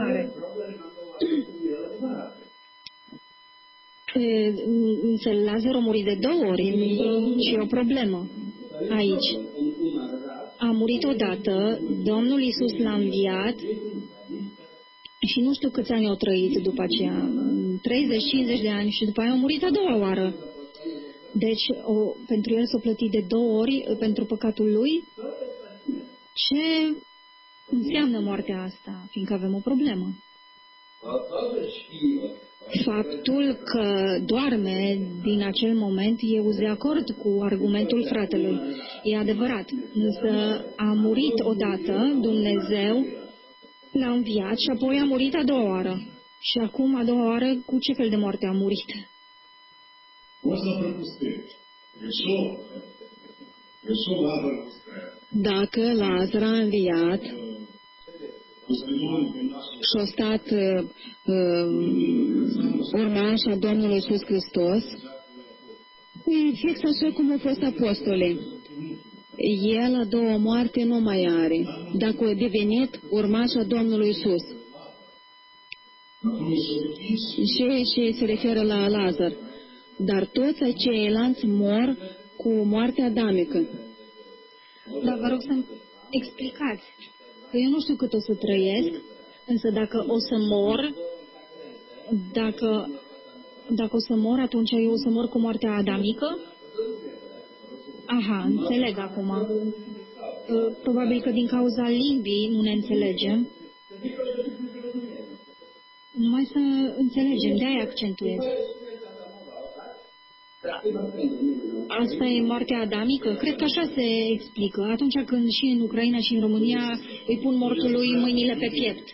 Însă Lazar a murit de două ori și e o problemă aici. A murit odată, Domnul Iisus l-a înviat și nu știu câți ani au trăit după aceea, treizeci cincizeci de ani, și după aia a murit a doua oară. Deci, o, pentru el s-a plătit de două ori pentru păcatul lui. Ce înseamnă moartea asta? Fiindcă avem o problemă. Faptul că doarme din acel moment, eu sunt de acord cu argumentul fratelui. E adevărat. Însă a murit odată, Dumnezeu l-a înviat și apoi a murit a doua oară. Și acum, a doua oară, cu ce fel de moarte a murit? Dacă Lazar a înviat și a stat uh, uh, urmașa Domnului Iisus Hristos, e fix așa cum au fost apostole. El a doua moarte nu mai are, dacă a devenit urmașa Domnului Iisus. Și, și se referă la Lazar. Dar toți ceilalți mor cu moartea adamică. Dar vă rog să-mi explicați. Că eu nu știu cât o să trăiesc, însă dacă o să mor, dacă, dacă o să mor, atunci eu o să mor cu moartea adamică? Aha, înțeleg acum. Probabil că din cauza limbii nu ne înțelegem. Numai să înțelegem, de-aia accentuez. Asta e moartea adamică? Cred că așa se explică. Atunci când și în Ucraina și în România îi pun mortului mâinile pe piept.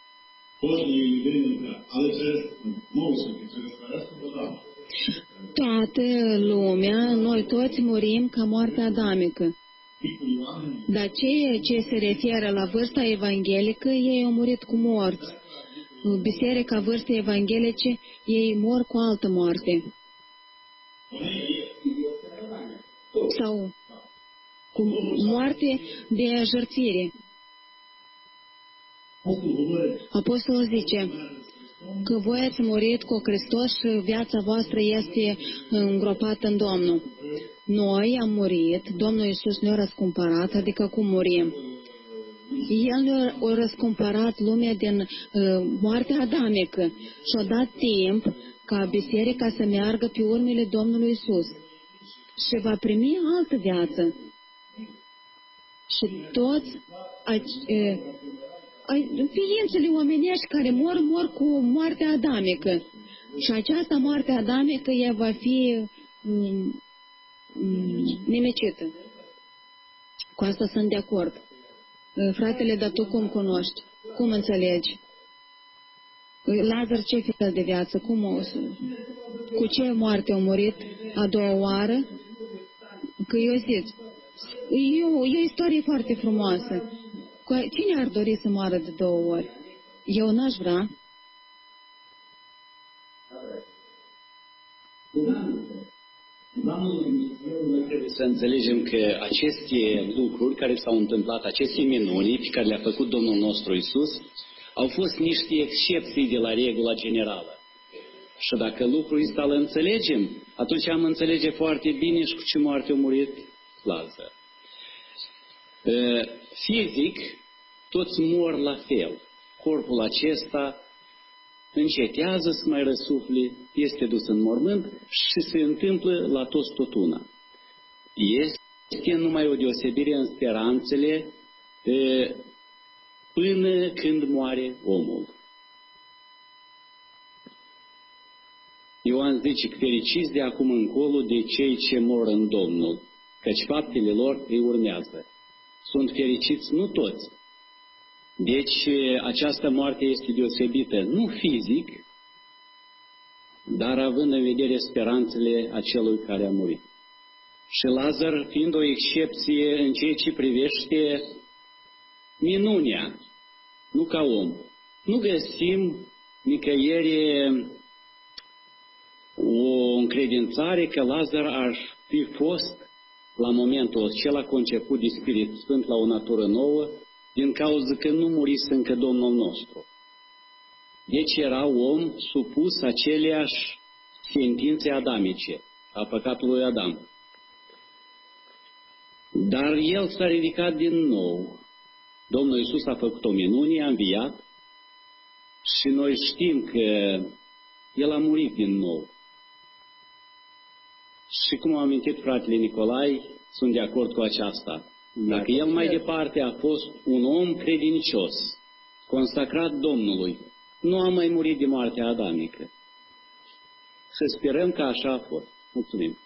Toată lumea, noi toți murim ca moartea adamică. Dar ceea ce se referă la vârsta evanghelică, ei au murit cu morți. Biserica vârstei evanghelice, ei mor cu altă moarte. Sau cu moarte de jertfire. Apostolul zice că voi ați murit cu Hristos și viața voastră este îngropată în Domnul. Noi am murit, Domnul Iisus ne-a răscumpărat, adică cum murim? El ne-a răscumpărat lumea din uh, moartea adamică și a dat timp ca biserica să meargă pe urmele Domnului Iisus și va primi altă viață. Și toți ființele omenești care mor, mor cu moartea adamică. Și această moarte adamică ea va fi um, um, nimicită. Cu asta sunt de acord. Fratele, dar tu cum cunoști? Cum înțelegi? Lazar ce fel de viață? Cum o, cu ce moarte a murit a doua oară? Că eu zic, e o, e o istorie foarte frumoasă. Cine ar dori să moară de două ori? Eu n-aș vrea. Trebuie să înțelegem că aceste lucruri care s-au întâmplat, aceste minuni pe care le-a făcut Domnul nostru Iisus, au fost niște excepții de la regula generală. Și dacă lucrul ăsta îl înțelegem, atunci am înțelege foarte bine și cu ce moarte a murit Lazar. Fizic, toți mor la fel. Corpul acesta încetează să mai răsufle, este dus în mormânt și se întâmplă la toți tot una. Este este numai o deosebire în speranțele până când moare omul. Ioan zice, fericiți de acum încolo de cei ce mor în Domnul, căci faptele lor îi urmează. Sunt fericiți nu toți. Deci această moarte este deosebită, nu fizic, dar având în vedere speranțele acelui care a murit. Și Lazar fiind o excepție în ceea ce privește minunea, nu ca om. Nu găsim nicăieri o încredințare că Lazar ar fi fost la momentul acela conceput de Spirit Sfânt la o natură nouă, din cauza că nu murise încă Domnul nostru. Deci era om supus aceleași sentințe adamice, a păcatului lui Adam. Dar el s-a ridicat din nou. Domnul Iisus a făcut o minune, a înviat și noi știm că el a murit din nou. Și cum a amintit fratele Nicolai, sunt de acord cu aceasta. Dacă el mai departe a fost un om credincios, consacrat Domnului, nu a mai murit de moartea adamică. Să sperăm că așa a fost. Mulțumim.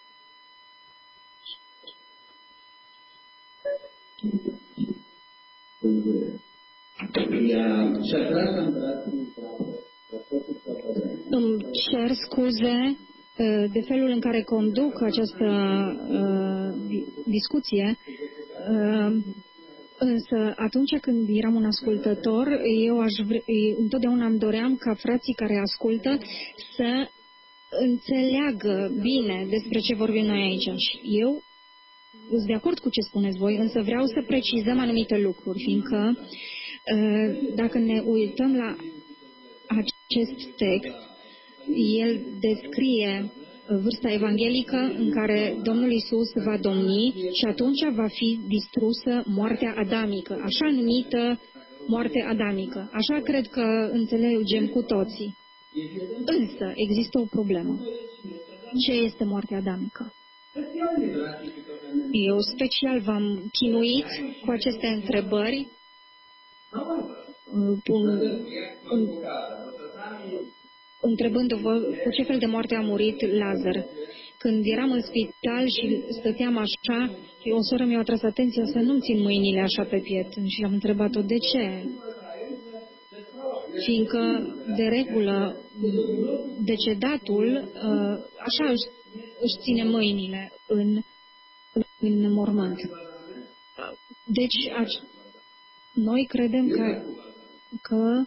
Îmi cer scuze de felul în care conduc această uh, discuție, uh, însă atunci când eram un ascultător, eu aș vre, întotdeauna îmi doream ca frații care ascultă să înțeleagă bine despre ce vorbim noi aici. Și eu sunt de acord cu ce spuneți voi, însă vreau să precizăm anumite lucruri, fiindcă uh, dacă ne uităm la acest text, el descrie vârsta evanghelică în care Domnul Iisus va domni și atunci va fi distrusă moartea adamică, așa numită moarte adamică. Așa cred că înțelegem cu toții. Însă există o problemă. Ce este moartea adamică? Eu special v-am chinuit cu aceste întrebări pun, întrebându-vă cu ce fel de moarte a murit Lazar. Când eram în spital și stăteam așa, o soră mi-a atras atenția să nu-mi țin mâinile așa pe piept și am întrebat-o de ce. Fiindcă, de regulă, decedatul așa își, își ține mâinile în, în mormânt. Deci, noi credem că, că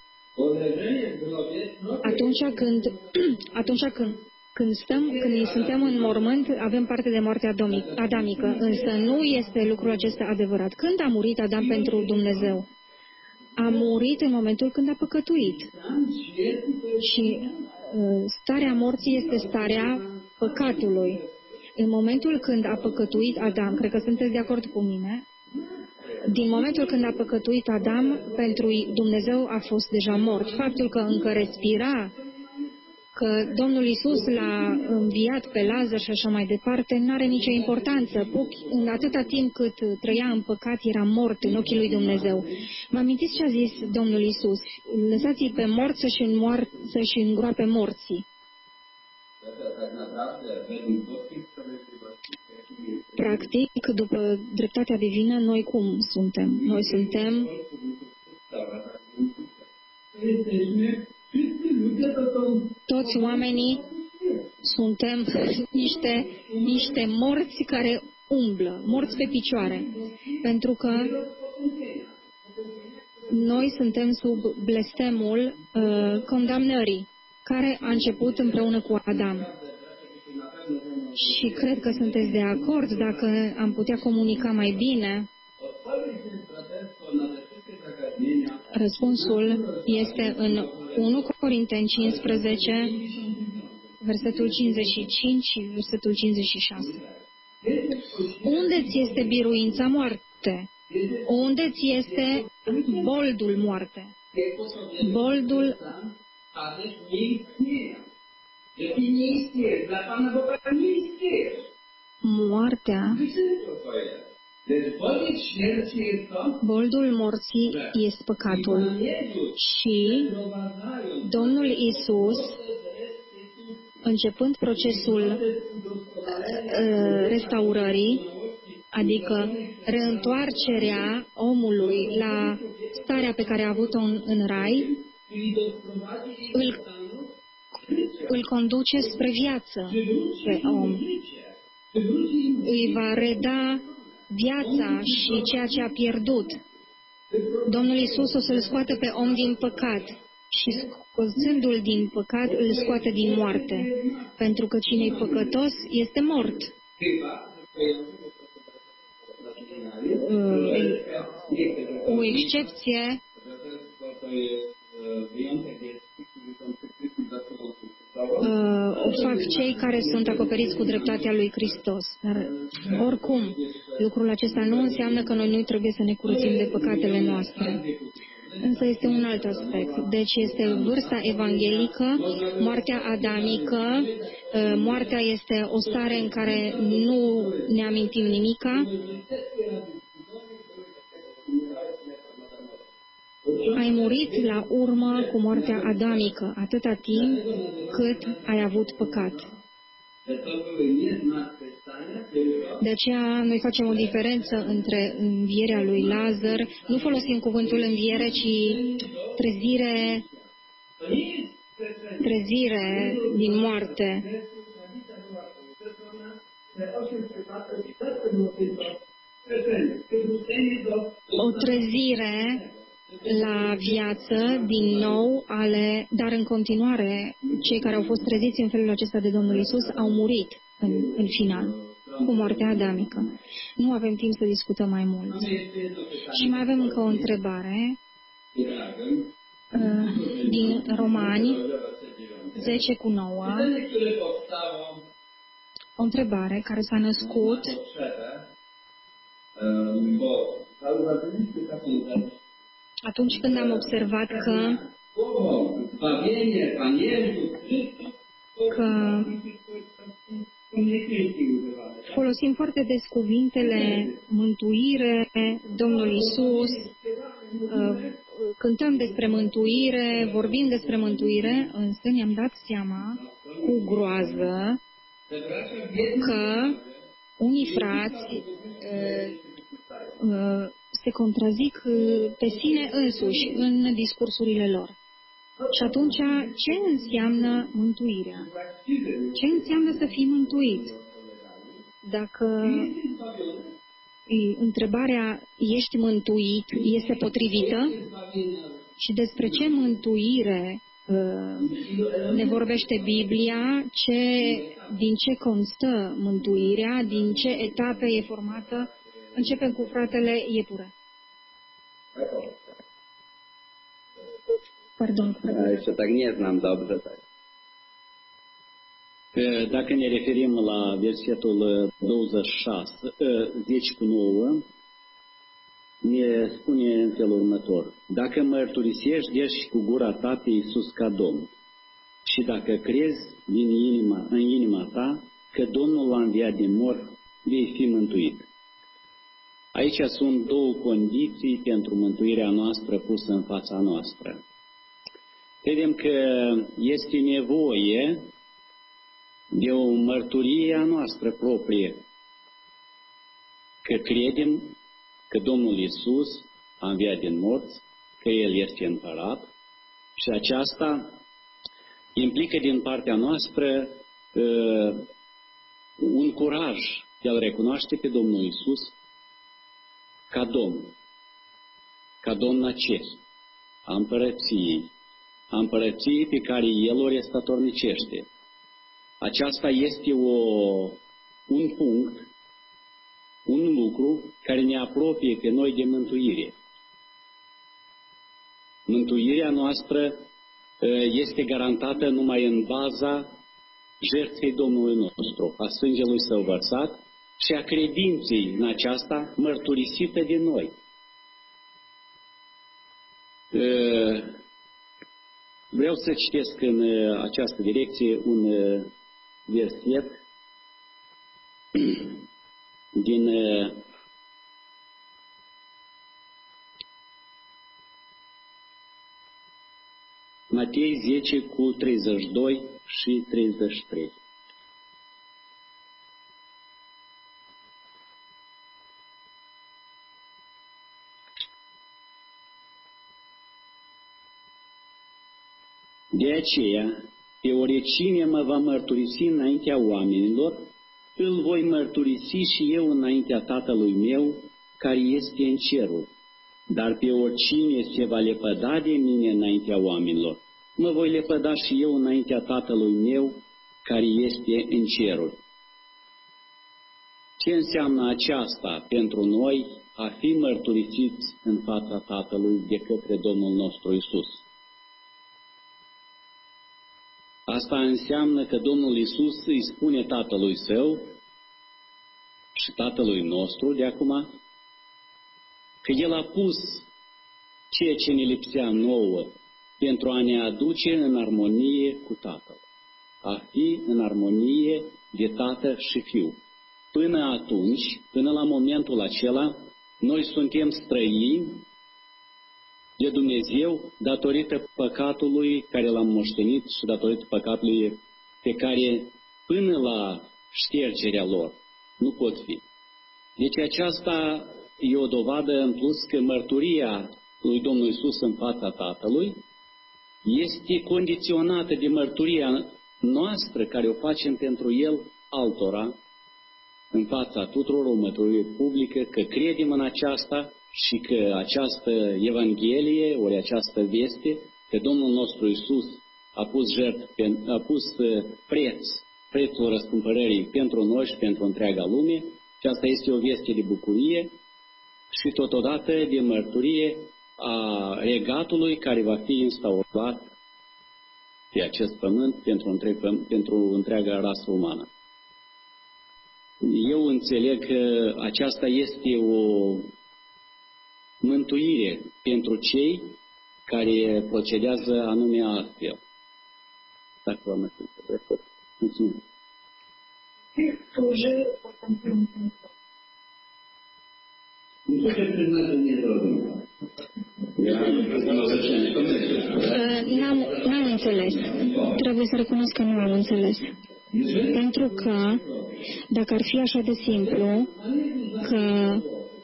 atunci când, atunci când, când stăm, când suntem în mormânt, avem parte de moartea adamică, însă nu este lucrul acesta adevărat. Când a murit Adam pentru Dumnezeu? A murit în momentul când a păcătuit. Și uh, starea morții este starea păcatului. În momentul când a păcătuit Adam, cred că sunteți de acord cu mine, din momentul când a păcătuit Adam, pentru Dumnezeu a fost deja mort. Faptul că încă respira, că Domnul Iisus l-a înviat pe Lazar și așa mai departe, nu are nicio importanță. În atâta timp cât trăia în păcat, era mort în ochii lui Dumnezeu. Vă amintiți ce a zis Domnul Iisus? Lăsați-i pe morți să-și, înmoar, să-și îngroape morții. Practic, după dreptatea divină, noi cum suntem? Noi suntem toți oamenii suntem niște, niște morți care umblă, morți pe picioare, pentru că noi suntem sub blestemul uh, condamnării, care a început împreună cu Adam. Și cred că sunteți de acord, dacă am putea comunica mai bine. Răspunsul este în unu Corinteni cincisprezece, versetul cincizeci și cinci și versetul cincizeci și șase. Unde ți este biruința moarte? Unde ți este boldul moarte? Boldul moartea, boldul morții este păcatul și Domnul Iisus, începând procesul restaurării, adică reîntoarcerea omului la starea pe care a avut-o în, în rai, îl, îl conduce spre viață pe om. Îi va reda viața și ceea ce a pierdut. Domnul Iisus o să-l scoată pe om din păcat și scoțându-l din păcat îl scoate din moarte, pentru că cine-i păcătos este mort. O excepție o fac cei care sunt acoperiți cu dreptatea lui Hristos. Dar, oricum, lucrul acesta nu înseamnă că noi nu trebuie să ne curățim de păcatele noastre. Însă este un alt aspect. Deci este vârsta evanghelică, moartea adamică, moartea este o stare în care nu ne amintim nimica. Ai murit la urmă cu moartea adamică, atâta timp cât ai avut păcat. De aceea noi facem o diferență între învierea lui Lazar. Nu folosim cuvântul înviere, ci trezire, trezire din moarte. O trezire la viață, din nou, ale, dar în continuare, cei care au fost treziți în felul acesta de Domnul Iisus au murit în, în final, cu moartea adamică. Nu avem timp să discutăm mai mult. Și mai avem încă o întrebare uh, din Romani zece cu nouă. O întrebare care s-a născut atunci când am observat că, că folosim foarte des cuvintele mântuire, Domnul Iisus, cântăm despre mântuire, vorbim despre mântuire, însă ne-am dat seama cu groază că unii frați se contrazic pe sine însuși în discursurile lor. Și atunci, ce înseamnă mântuirea? Ce înseamnă să fii mântuit? Dacă întrebarea ești mântuit este potrivită și despre ce mântuire ne vorbește Biblia, ce, din ce constă mântuirea, din ce etape e formată. Începem cu fratele Iepure. Pardon. Dacă ne referim la versetul douăzeci și șase, zece cu nouă, ne spune în felul următor: dacă mărturisești ești cu gura ta pe Iisus ca Domn și dacă crezi din inima, în inima ta că Domnul l-a înviat din morți, vei fi mântuit. Aici sunt două condiții pentru mântuirea noastră pusă în fața noastră. Credem că este nevoie de o mărturie a noastră proprie, că credem că Domnul Iisus a înviat din morți, că El este împărat și aceasta implică din partea noastră uh, un curaj de a-L recunoaște pe Domnul Iisus ca Domn, ca Domn a ce? A împărăției, a împărăției pe care El o restatornicește. Aceasta este o, un punct, un lucru care ne apropie pe noi de mântuire. Mântuirea noastră este garantată numai în baza jertfei Domnului nostru, a sângelui Său vărsat și a credinței în aceasta mărturisită de noi. Vreau să citesc în această direcție un verset din Matei zece cu treizeci și doi și treizeci și trei. De aceea, pe oricine mă va mărturisi înaintea oamenilor, îl voi mărturisi și eu înaintea Tatălui meu, care este în cerul. Dar pe oricine se va lepăda de mine înaintea oamenilor, mă voi lepăda și eu înaintea Tatălui meu, care este în cerul. Ce înseamnă aceasta pentru noi a fi mărturisiți în fața Tatălui de către Domnul nostru Iisus? Asta înseamnă că Domnul Iisus îi spune Tatălui Său și Tatălui nostru de acum că El a pus ceea ce ne lipsea nouă pentru a ne aduce în armonie cu Tatăl, a fi în armonie de Tată și Fiu. Până atunci, până la momentul acela, noi suntem străini de Dumnezeu datorită păcatului care l-am moștenit și datorită păcatului pe care până la ștergerea lor nu pot fi. Deci aceasta e o dovadă în plus că mărturia lui Domnul Iisus în fața Tatălui este condiționată de mărturia noastră care o facem pentru El altora în fața tuturor, o mărturie publică, că credem în aceasta și că această Evanghelie, ori această veste, că Domnul nostru Iisus a pus jertfă, a pus preț, prețul răscumpărării pentru noi și pentru întreaga lume, și asta este o veste de bucurie și totodată de mărturie a regatului care va fi instaurat pe acest pământ pentru, întreg, pentru întreaga rasă umană. Eu înțeleg că aceasta este o mântuire pentru cei care procedează anume astfel. Dacă vă mulțumesc. Mulțumesc. N-am, n-am înțeles. Trebuie să recunosc că nu am înțeles. Pentru că, dacă ar fi așa de simplu, că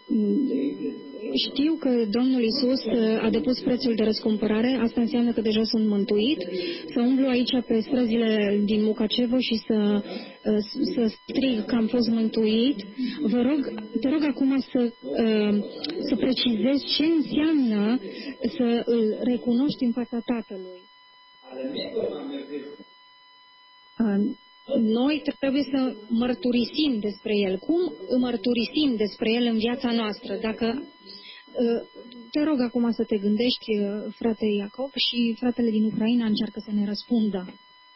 știu că Domnul Iisus a depus prețul de răscumpărare, asta înseamnă că deja sunt mântuit, să umblu aici pe străzile din Mucacevo și să, să strig că am fost mântuit. Vă rog, te rog acum să, să precizezi ce înseamnă să îl recunoști în fața Tatălui. Noi trebuie să mărturisim despre El. Cum mărturisim despre El în viața noastră? Dacă te rog acum să te gândești, frate Iacob, și fratele din Ucraina încearcă să ne răspundă.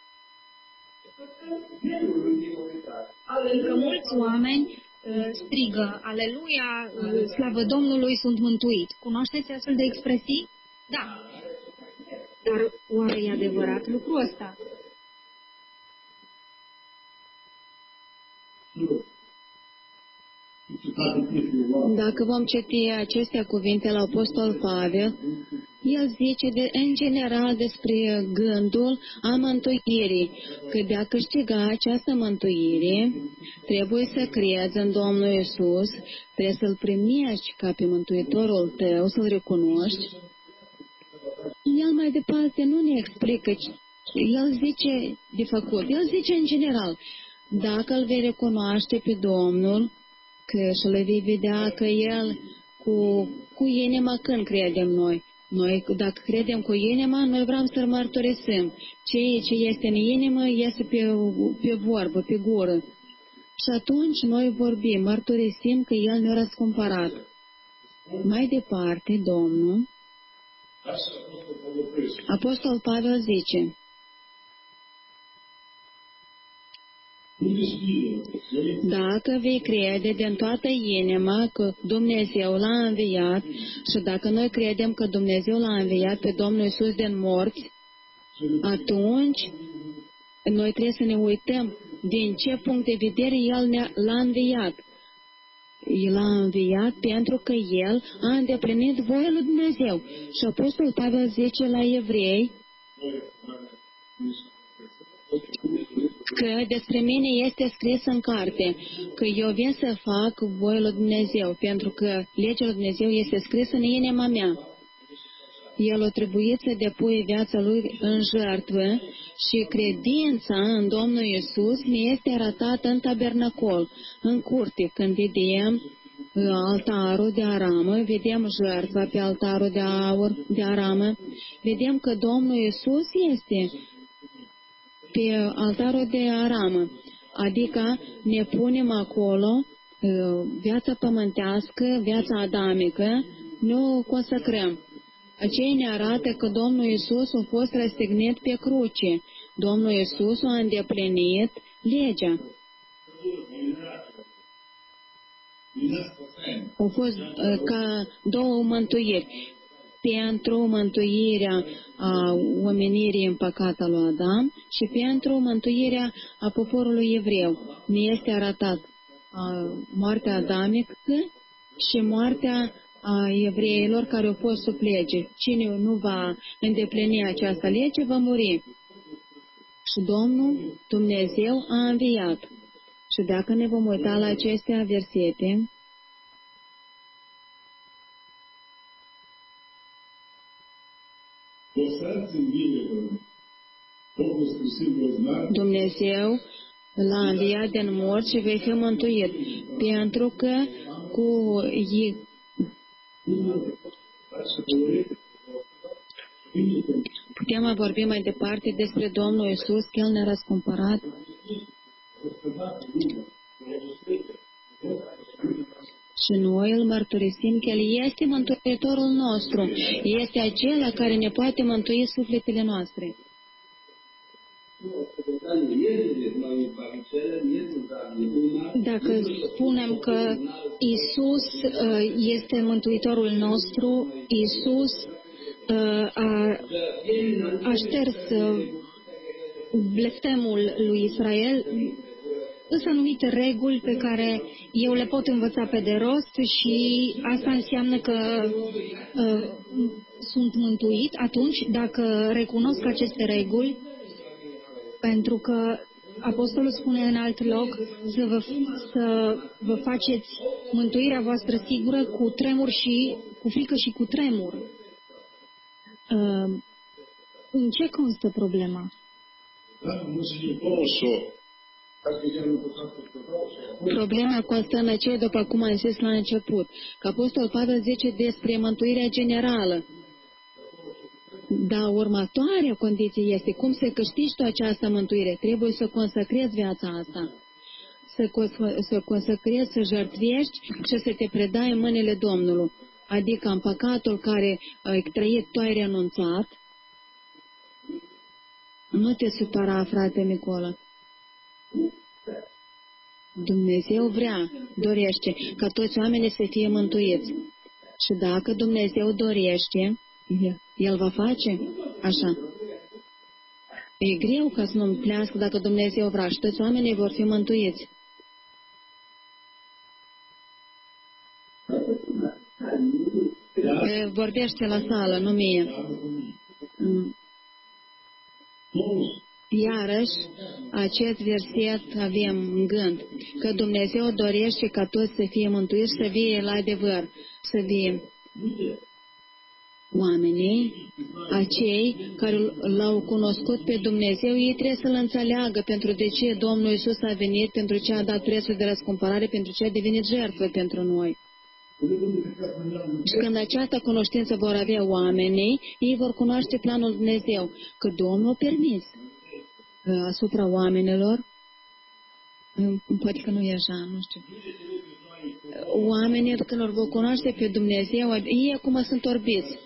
Că mulți oameni strigă, Aleluia, slavă Domnului, sunt mântuit. Cunoașteți astfel de expresii? Da. Dar oare e adevărat lucrul ăsta? Dacă vom citi acestea cuvinte la Apostol Pavel, el zice de, în general despre gândul a mântuirii, că de a câștiga această mântuire, trebuie să crezi în Domnul Iisus, trebuie să-L primești ca pe Mântuitorul tău, să-L recunoști. El mai departe nu ne explică, el zice de făcut, el zice în general, dacă îl vei recunoaște pe Domnul, că și le vei vedea că El cu, cu inima când credem noi. Noi, dacă credem cu inima, noi vrem să-L mărturisim. Ceea ce este în inimă este pe, pe vorbă, pe gură. Și atunci noi vorbim, mărturisim că El ne-a răscumpărat. Mai departe, Domnul, Apostol Pavel zice, dacă vei crede din toată inima că Dumnezeu l-a înviat și dacă noi credem că Dumnezeu l-a înviat pe Domnul Iisus din morți, atunci noi trebuie să ne uităm din ce punct de vedere El ne-a, l-a înviat. El a înviat pentru că El a îndeplinit voia lui Dumnezeu. Și Apostolul Pavel zice la evrei că despre mine este scris în carte, că eu vin să fac voia lui Dumnezeu, pentru că legea lui Dumnezeu este scrisă în inima mea. El a trebuit să depuie viața lui în jertvă și credința în Domnul Iisus mi este arătată în tabernacol, în curte, când vedem altarul de aramă, vedem jertva pe altarul de aur, de aramă, vedem că Domnul Iisus este pe altarul de aramă, adică ne punem acolo viața pământească, viața adamică, ne o consacrăm. Aceea ne arată că Domnul Iisus a fost răstignit pe cruce. Domnul Iisus a îndeplinit legea. Au fost uh, ca două mântuiri. Pentru mântuirea a omenirii în păcatul lui Adam și pentru mântuirea a poporului evreu. Ne este arătat uh, moartea adamică și moartea a evreilor care au fost sub lege. Cine nu va îndeplini această lege va muri. Și Domnul Dumnezeu a înviat. Și dacă ne vom uita la aceste versete, Dumnezeu l-a înviat din morți și vei fi mântuit, pentru că cu putem vorbi mai departe despre Domnul Iisus, că El ne-a răscumpărat. Și noi îl mărturisim că El este Mântuitorul nostru, este acela care ne poate mântui sufletele noastre. Dacă spunem că Iisus este Mântuitorul nostru, Iisus a, a șters blestemul lui Israel, sunt anumite reguli pe care eu le pot învăța pe de rost și asta înseamnă că uh, sunt mântuit atunci dacă recunosc aceste reguli, pentru că Apostolul spune în alt loc să vă, să vă faceți mântuirea voastră sigură cu tremur și cu frică și cu tremur. Uh, în ce constă problema? Problema constă în aceea, după cum am zis la început, că Apostol Pavel zice despre mântuirea generală. Dar următoarea condiție este cum să câștigi tu această mântuire. Trebuie să consacrezi viața asta, să, să consacrezi, să jertfiești și să te predai în mâinile Domnului. Adică în păcatul care ai trăit, tu ai renunțat. Nu te supăra, frate Micola. Dumnezeu vrea, dorește ca toți oamenii să fie mântuiți. Și dacă Dumnezeu dorește, El va face așa. E greu ca să nu împlească dacă Dumnezeu vrea și toți oamenii vor fi mântuiți. Vorbește la sală, nu mie. Iarăși, acest verset avem în gând, că Dumnezeu dorește ca toți să fie mântuiți, să vie la adevăr, să vie oamenii, acei care l-au cunoscut pe Dumnezeu, ei trebuie să-L înțeleagă pentru de ce Domnul Iisus a venit, pentru ce a dat prețul de răscumpărare, pentru ce a devenit jertfă pentru noi. Și când această cunoștință vor avea oamenii, ei vor cunoaște planul Dumnezeu, că Domnul a permis asupra oamenilor, poate că nu e așa, nu știu, oamenii când vor cunoaște pe Dumnezeu, ei acum sunt orbiți,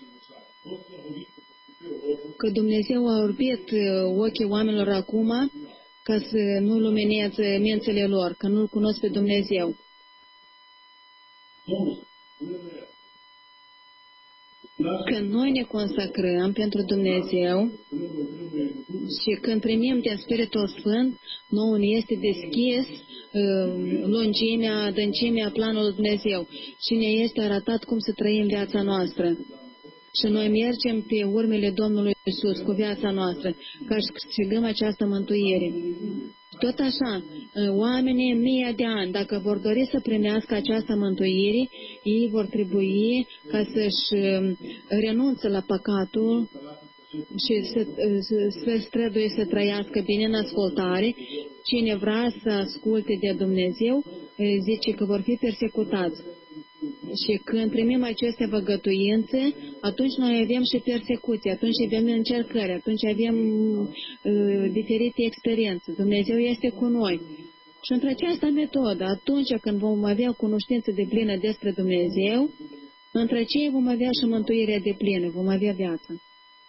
că Dumnezeu a orbit ochii oamenilor acum ca să nu lumineze mințile lor, că nu-L cunosc pe Dumnezeu. Când noi ne consacrăm pentru Dumnezeu și când primim din Spiritul Sfânt, nouă ne este deschis uh, lungimea, adâncimea, planul lui Dumnezeu și ne este arătat cum să trăim viața noastră. Și noi mergem pe urmele Domnului Iisus cu viața noastră, ca să câștigăm această mântuire. Tot așa, oamenii mii de ani, dacă vor dori să primească această mântuire, ei vor trebui ca să-și renunțe la păcatul și să, să, să trebuie să trăiască bine în ascultare. Cine vrea să asculte de Dumnezeu, zice că vor fi persecutați. Și când primim aceste făgăduințe, atunci noi avem și persecuții, atunci avem încercări, atunci avem uh, diferite experiențe. Dumnezeu este cu noi. Și între această metodă, atunci când vom avea cunoștință de plină despre Dumnezeu, între cei vom avea și mântuirea de plină, vom avea viață.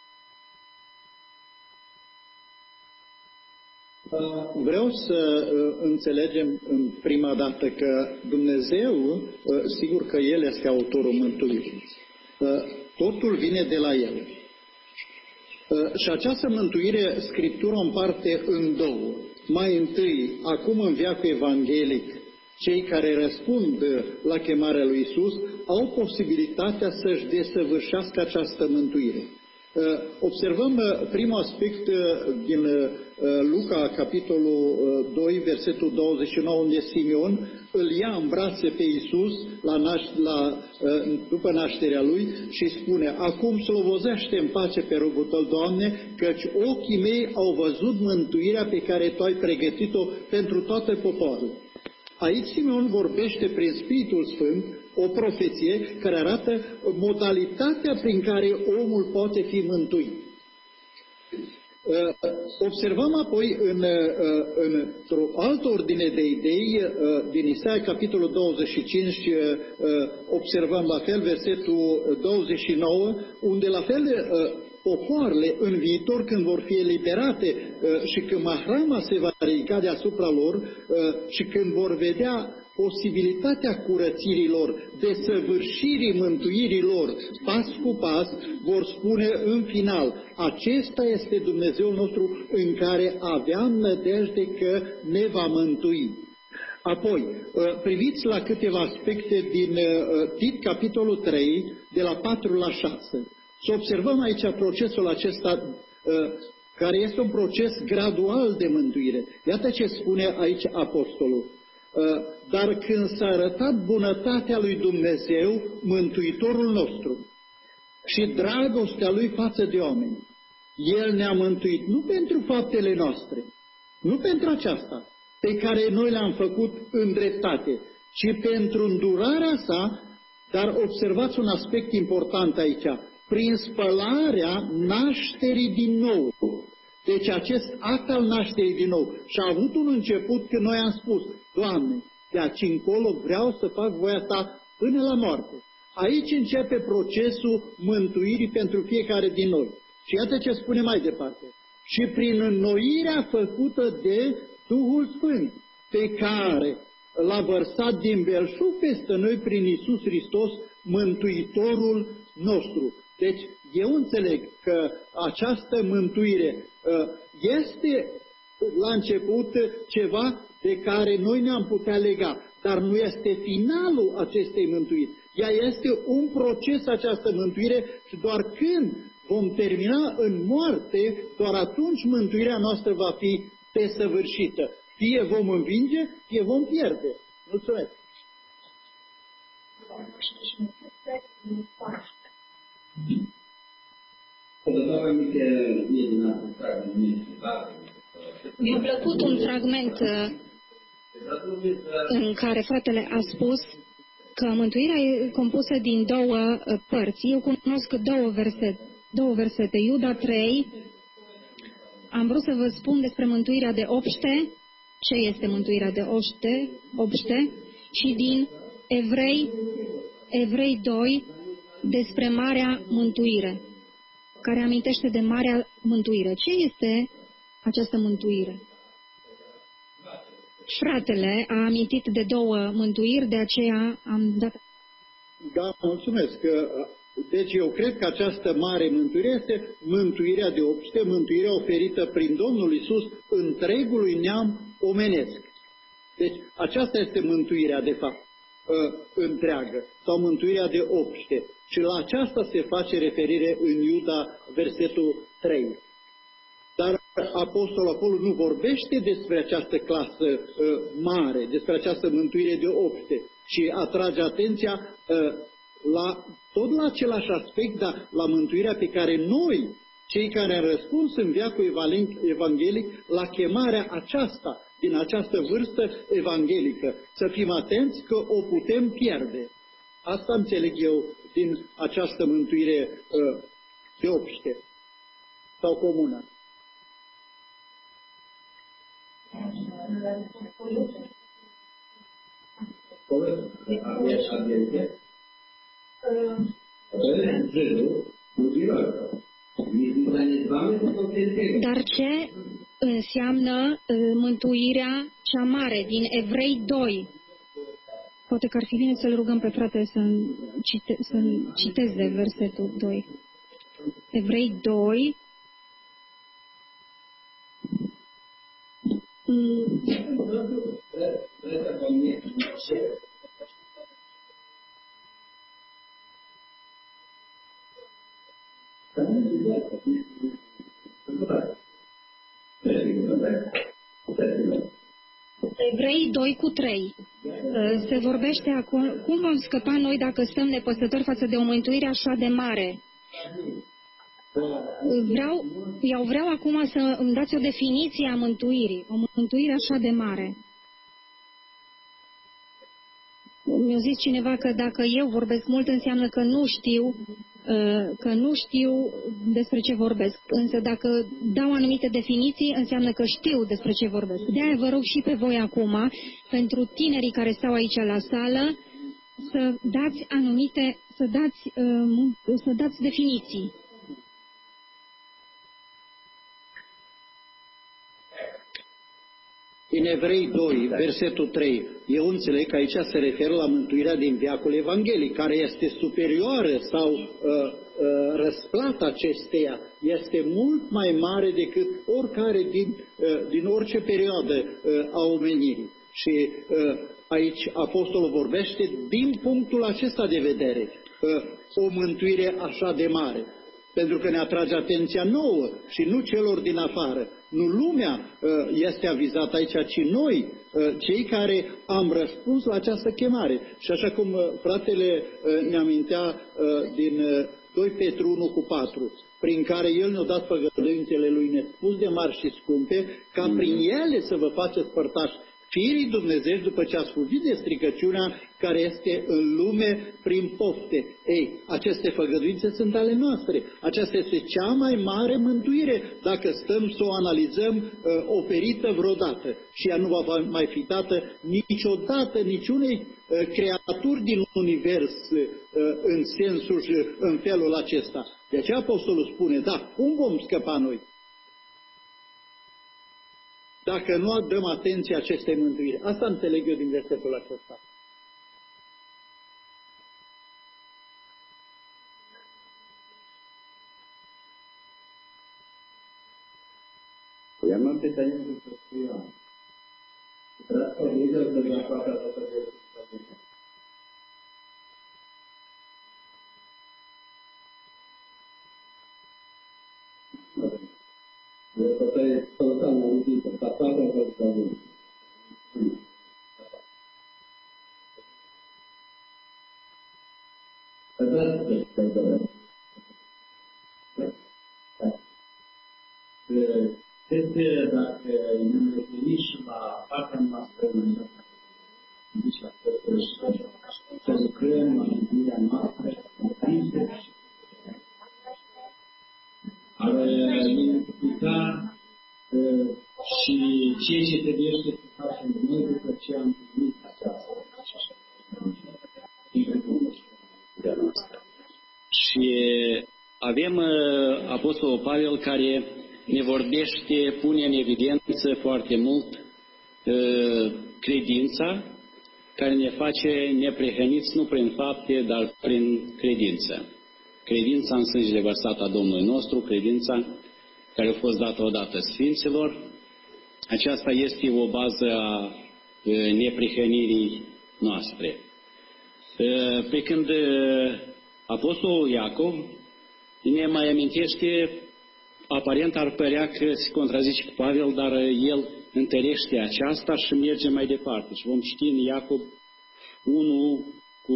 Vreau să uh, înțelegem în prima dată că Dumnezeu, uh, sigur că El este autorul mântuirii. Uh, totul vine de la El. Uh, și această mântuire, Scriptura o împarte în două. Mai întâi, acum în veacul evanghelic, cei care răspund la chemarea lui Isus au posibilitatea să-și desăvârșească această mântuire. Observăm primul aspect din Luca, capitolul doi, versetul douăzeci și nouă, unde Simeon îl ia în brațe pe Iisus la naș- la, după nașterea lui și spune: acum slobozește în pace pe robul tău, Doamne, căci ochii mei au văzut mântuirea pe care Tu ai pregătit-o pentru toate popoarele. Aici Simeon vorbește prin Spiritul Sfânt o profeție care arată modalitatea prin care omul poate fi mântuit. Observăm apoi în, într-o altă ordine de idei, din Isaia, capitolul douăzeci și cinci, observăm la fel versetul douăzeci și nouă, unde la fel popoarele în viitor, când vor fi eliberate și când mahrama se va ridica deasupra lor și când vor vedea posibilitatea curățirii lor, desăvârșirii mântuirii lor, pas cu pas, vor spune în final: acesta este Dumnezeul nostru în care aveam nădejde că ne va mântui. Apoi, priviți la câteva aspecte din Tit, capitolul trei, de la patru la șase. Să observăm aici procesul acesta, care este un proces gradual de mântuire. Iată ce spune aici apostolul: dar când s-a arătat bunătatea lui Dumnezeu, Mântuitorul nostru, și dragostea Lui față de oameni, El ne-a mântuit nu pentru faptele noastre, nu pentru aceasta pe care noi le-am făcut în dreptate, ci pentru îndurarea Sa. Dar observați un aspect important aici: prin spălarea nașterii din nou. Deci acest act al nașterii din nou și-a avut un început când noi am spus: Doamne, de aici încolo vreau să fac voia Ta până la moarte. Aici începe procesul mântuirii pentru fiecare din noi. Și iată ce spune mai departe: și prin înnoirea făcută de Duhul Sfânt, pe care l-a vărsat din belșug peste noi prin Iisus Hristos, Mântuitorul nostru. Deci, eu înțeleg că această mântuire este la început ceva de care noi ne-am putea lega, dar nu este finalul acestei mântuiri. Ea este un proces, această mântuire, și doar când vom termina în moarte, doar atunci mântuirea noastră va fi desăvârșită. Fie vom învinge, fie vom pierde. Mulțumesc! Mi-a plăcut un fragment în care fratele a spus că mântuirea e compusă din două părți. Eu cunosc două versete. Două versete. Iuda trei. Am vrut să vă spun despre mântuirea de obște, ce este mântuirea de obște, obște și din Evrei, Evrei doi, despre marea mântuire, care amintește de marea mântuire. Ce este această mântuire? Fratele a amintit de două mântuiri, de aceea am dat... Da, mulțumesc. deci eu cred că această mare mântuire este mântuirea de obște, mântuirea oferită prin Domnul Iisus întregului neam omenesc. Deci aceasta este mântuirea de fapt întreagă, sau mântuirea de obște. Și la aceasta se face referire în Iuda, versetul trei. Dar Apostolul acolo nu vorbește despre această clasă uh, mare, despre această mântuire de obște, ci atrage atenția uh, la, tot la același aspect, dar la mântuirea pe care noi, cei care am răspuns în veacul evanghelic, la chemarea aceasta, din această vârstă evanghelică, să fim atenți că o putem pierde. Asta înțeleg eu din această mântuire uh, de obște sau comună. Dar ce înseamnă mântuirea cea mare din Evrei doi? Poate că ar fi bine să-l rugăm pe frate să-mi cite, să citeze versetul doi. Evrei doi. Mm. Evrei doi cu trei. Se vorbește acum, cum vom scăpa noi dacă stăm nepăsători față de o mântuire așa de mare? Vreau, eu vreau acum să îmi dați o definiție a mântuirii, o mântuire așa de mare. Mi-a zis cineva că dacă eu vorbesc mult înseamnă că nu știu, că nu știu despre ce vorbesc. Însă dacă dau anumite definiții, înseamnă că știu despre ce vorbesc. De-aia vă rog și pe voi acum, pentru tinerii care stau aici la sală, să dați anumite, să dați, să dați definiții. În Evrei doi, versetul trei, eu înțeleg că aici se referă la mântuirea din veacul evanghelic, care este superioară sau uh, uh, răsplata acesteia este mult mai mare decât oricare din, uh, din orice perioadă uh, a omenirii. Și uh, aici Apostolul vorbește din punctul acesta de vedere, uh, o mântuire așa de mare. Pentru că ne atrage atenția nouă și nu celor din afară. Nu lumea este avizată aici, ci noi, cei care am răspuns la această chemare. Și așa cum fratele ne amintea din doi Petru unu cu patru, prin care El ne-a dat făgăduințele Lui nespus de mari și scumpe, ca prin ele să vă faceți părtași firii Dumnezeu după ce a scuvit de stricăciunea care este în lume prin pofte. Ei, aceste făgăduințe sunt ale noastre. Aceasta este cea mai mare mântuire, dacă stăm să o analizăm uh, oferită vreodată. Și ea nu va mai fi dată niciodată niciunei uh, creaturi din univers uh, în sensul și în felul acesta. De aceea Apostolul spune, da, cum vom scăpa noi? Dacă nu dăm atenție acestei mântuiri. Asta înțeleg eu din versetul acesta. Я mam pytanie do Kościoła. Teraz powiedział, że zapłata za to jest ustawienie. To jest totalna różnica. Zapłata za ustawienie. Teraz to jest tak dobre. Cred dacă ne referim la partea noastră în să lucrăm la mântuirea noastră, ar identifica și ceea ce trebuie să facem noi după ce am primit această și avem Apostolul Pavel care ne vorbește, pune în evidență foarte mult uh, credința, care ne face neprihăniți nu prin fapte, dar prin credință. credința în sângele vărsat a Domnului nostru, credința care a fost dată odată Sfinților. Aceasta este o bază a neprihănirii noastre. Pe când Apostolul Iacov ne mai amintește, aparent ar părea că se contrazice cu Pavel, dar el întărește aceasta și merge mai departe. Și vom citi în Iacov unu cu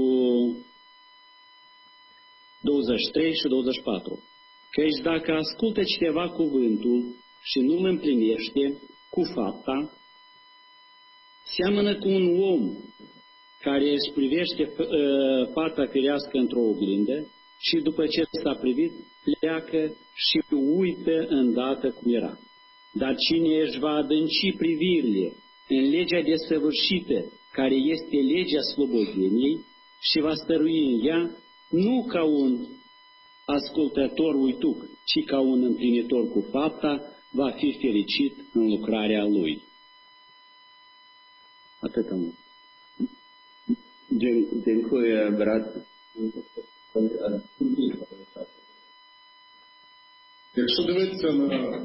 douăzeci și trei și douăzeci și patru. Căci dacă ascultă cineva cuvântul și nu îl împlinește cu fapta, seamănă cu un om care își privește fata firească într-o oglindă și după ce s-a privit, pleacă și uită îndată cum era. Dar cine își va adânci privirile în legea desăvârșită, care este legea slobodeniei, și va stărui în ea, nu ca un ascultător uituc, ci ca un împlinitor cu fapta, va fi fericit în lucrarea lui. Atât am. Dziękuję, brat. Якщо дивитися на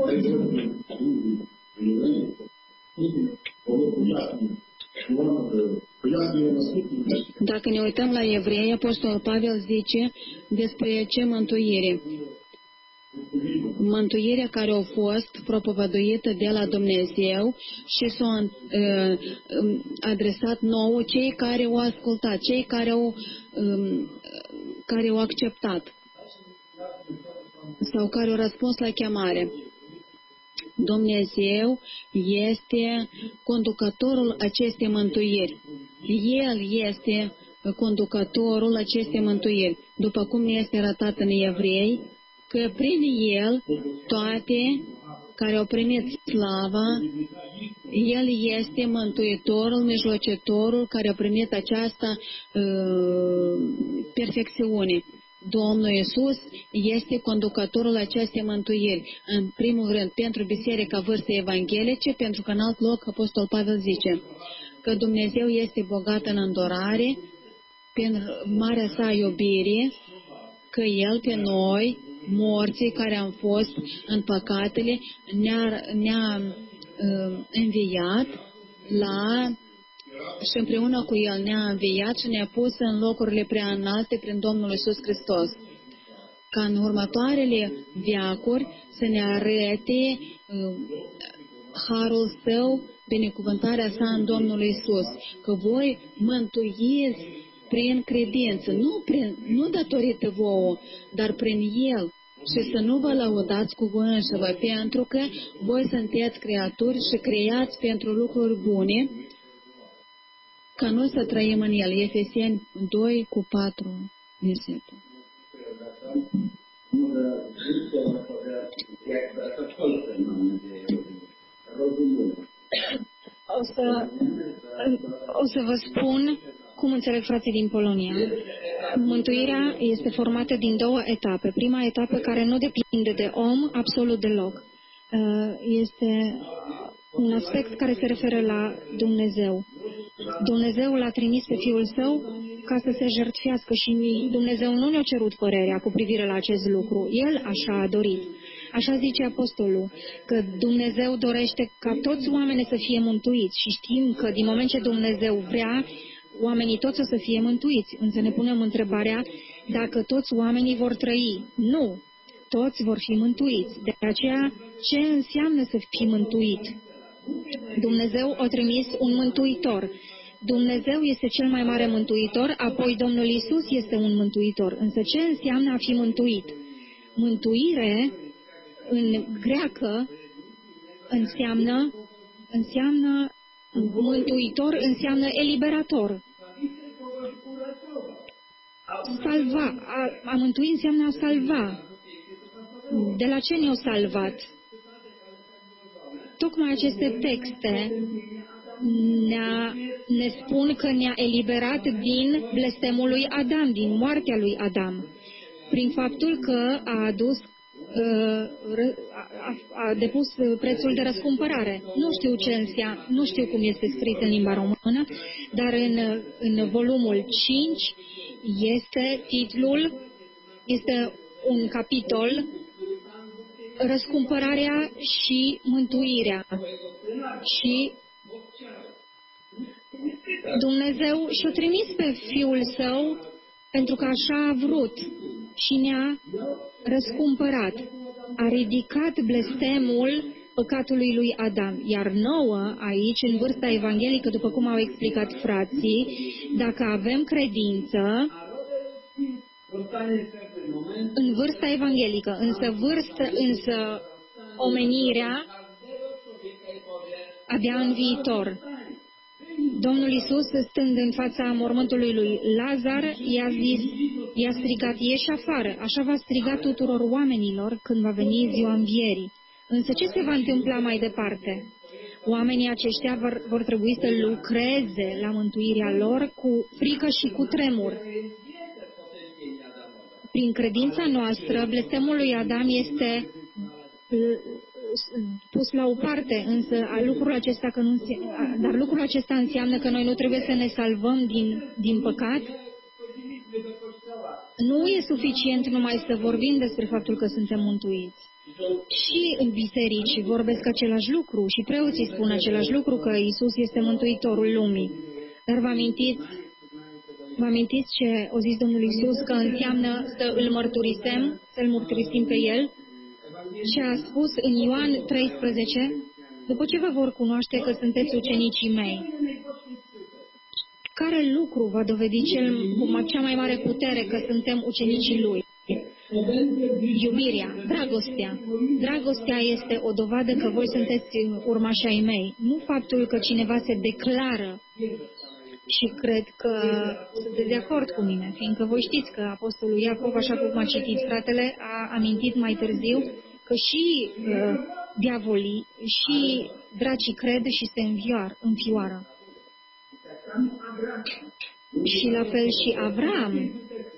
Dacă ne uităm la Evrei, Apostolul Pavel zice despre ce mântuire. Mântuirea care a fost propovăduită de la Dumnezeu și s-a uh, adresat nouă cei care au ascultat, cei care au, um, care au acceptat sau care au răspuns la chemare. Dumnezeu este conducătorul acestei mântuiri. El este conducătorul acestei mântuiri. După cum ne este arătat în Evrei, că prin El toate care au primit slava, El este mântuitorul, mijlocitorul care a primit această uh, perfecțiune. Domnul Iisus este conducătorul acestei mântuiri. În primul rând, pentru biserica vârstei evanghelice, pentru că în alt loc Apostol Pavel zice că Dumnezeu este bogat în îndurare, prin marea sa iubire, că El pe noi, morții care am fost în păcatele, ne-a, ne-a uh, înviat la... și împreună cu El ne-a înviat și ne-a pus în locurile prea înalte prin Domnul Iisus Hristos. Ca în următoarele veacuri să ne arate uh, harul Său, binecuvântarea Sa în Domnul Iisus, că voi mântuiți prin credință, nu, prin, nu datorită vouă, dar prin El. Și să nu vă lăudați cu voi înșivă, pentru că voi sunteți creaturi și creați pentru lucruri bune, ca noi să trăim în El. Efeseni doi cu patru versetul. O să, o să vă spun cum înțeleg frații din Polonia. Mântuirea este formată din două etape. Prima etapă, care nu depinde de om absolut deloc, este un aspect care se referă la Dumnezeu. Dumnezeu l-a trimis pe Fiul Său ca să se jertfească și Dumnezeu nu ne-a cerut părerea cu privire la acest lucru. El așa a dorit. Așa zice Apostolul, că Dumnezeu dorește ca toți oamenii să fie mântuiți și știm că din moment ce Dumnezeu vrea, oamenii toți o să fie mântuiți. Însă ne punem întrebarea dacă toți oamenii vor trăi. Nu! Toți vor fi mântuiți. De aceea, ce înseamnă să fii mântuit? Dumnezeu a trimis un mântuitor. Dumnezeu este cel mai mare mântuitor, apoi Domnul Iisus este un mântuitor. Însă ce înseamnă a fi mântuit? Mântuire, în greacă, înseamnă, înseamnă mântuitor, înseamnă eliberator. Salva. A, a mântui înseamnă a salva. De la ce ne-au salvat? Tocmai aceste texte ne spun că ne-a eliberat din blestemul lui Adam, din moartea lui Adam, prin faptul că a adus, a, a depus prețul de răscumpărare. Nu știu ce înseamnă, nu știu cum este scris în limba română, dar în, în volumul cinci este titlul Este un capitol, răscumpărarea și mântuirea. Și Dumnezeu și-a trimis pe Fiul Său pentru că așa a vrut și ne-a răscumpărat. A ridicat blestemul păcatului lui Adam. Iar nouă, aici, în vârsta evanghelică, după cum au explicat frații, dacă avem credință, în vârsta evanghelică, însă vârstă, însă omenirea abia în viitor. Domnul Iisus, stând în fața mormântului lui Lazar, i-a zis, i-a strigat, ieși afară. Așa va striga tuturor oamenilor când va veni ziua învierii. Însă ce se va întâmpla mai departe? Oamenii aceștia vor, vor trebui să lucreze la mântuirea lor cu frică și cu tremur. Prin credința noastră, blestemul lui Adam este pus la o parte, însă lucrul acesta că nu, dar lucrul acesta înseamnă că noi nu trebuie să ne salvăm din, din păcat. Nu e suficient numai să vorbim despre faptul că suntem mântuiți. Și în biserici vorbesc același lucru și preoții spun același lucru, că Iisus este Mântuitorul lumii. Dar vă amintiți, vă amintiți ce a zis Domnul Iisus, că înseamnă să îl mărturisem, să-l mărturisim pe El? Ce a spus în Ioan treisprezece, după ce vă vor cunoaște că sunteți ucenicii mei. Care lucru va dovedi cel, cu cea mai mare putere că suntem ucenicii Lui? Iubirea, dragostea. Dragostea este o dovadă că voi sunteți urmașii ai mei. Nu faptul că cineva se declară. Și cred că sunteți de acord cu mine, fiindcă voi știți că Apostolul Iacov, așa cum a citit fratele, a amintit mai târziu că și uh, diavolii, și dracii cred și se învioar, înfioară. Și la fel și Avram.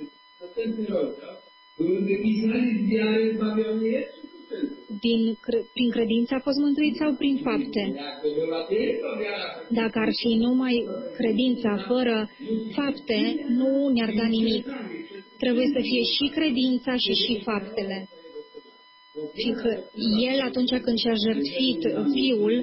Din, prin credință a fost mântuit sau prin fapte? Dacă ar fi numai credința fără fapte, nu ne-ar da nimic. Trebuie să fie și credința și și faptele. Fiindcă El, atunci când și-a jertfit Fiul,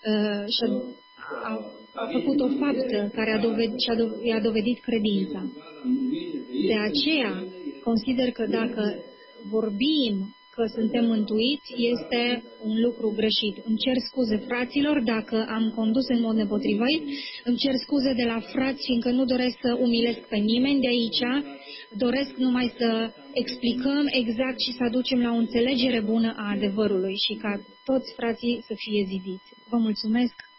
a, a făcut o faptă care a dovedit, și-a do, i-a dovedit credința. De aceea, consider că dacă vorbim că suntem mântuiți, este un lucru greșit. Îmi cer scuze fraților dacă am condus în mod nepotrivit, îmi cer scuze de la frați, fiindcă nu doresc să umilesc pe nimeni de aici, doresc numai să explicăm exact și să aducem la o înțelegere bună a adevărului și ca toți frații să fie zidiți. Vă mulțumesc!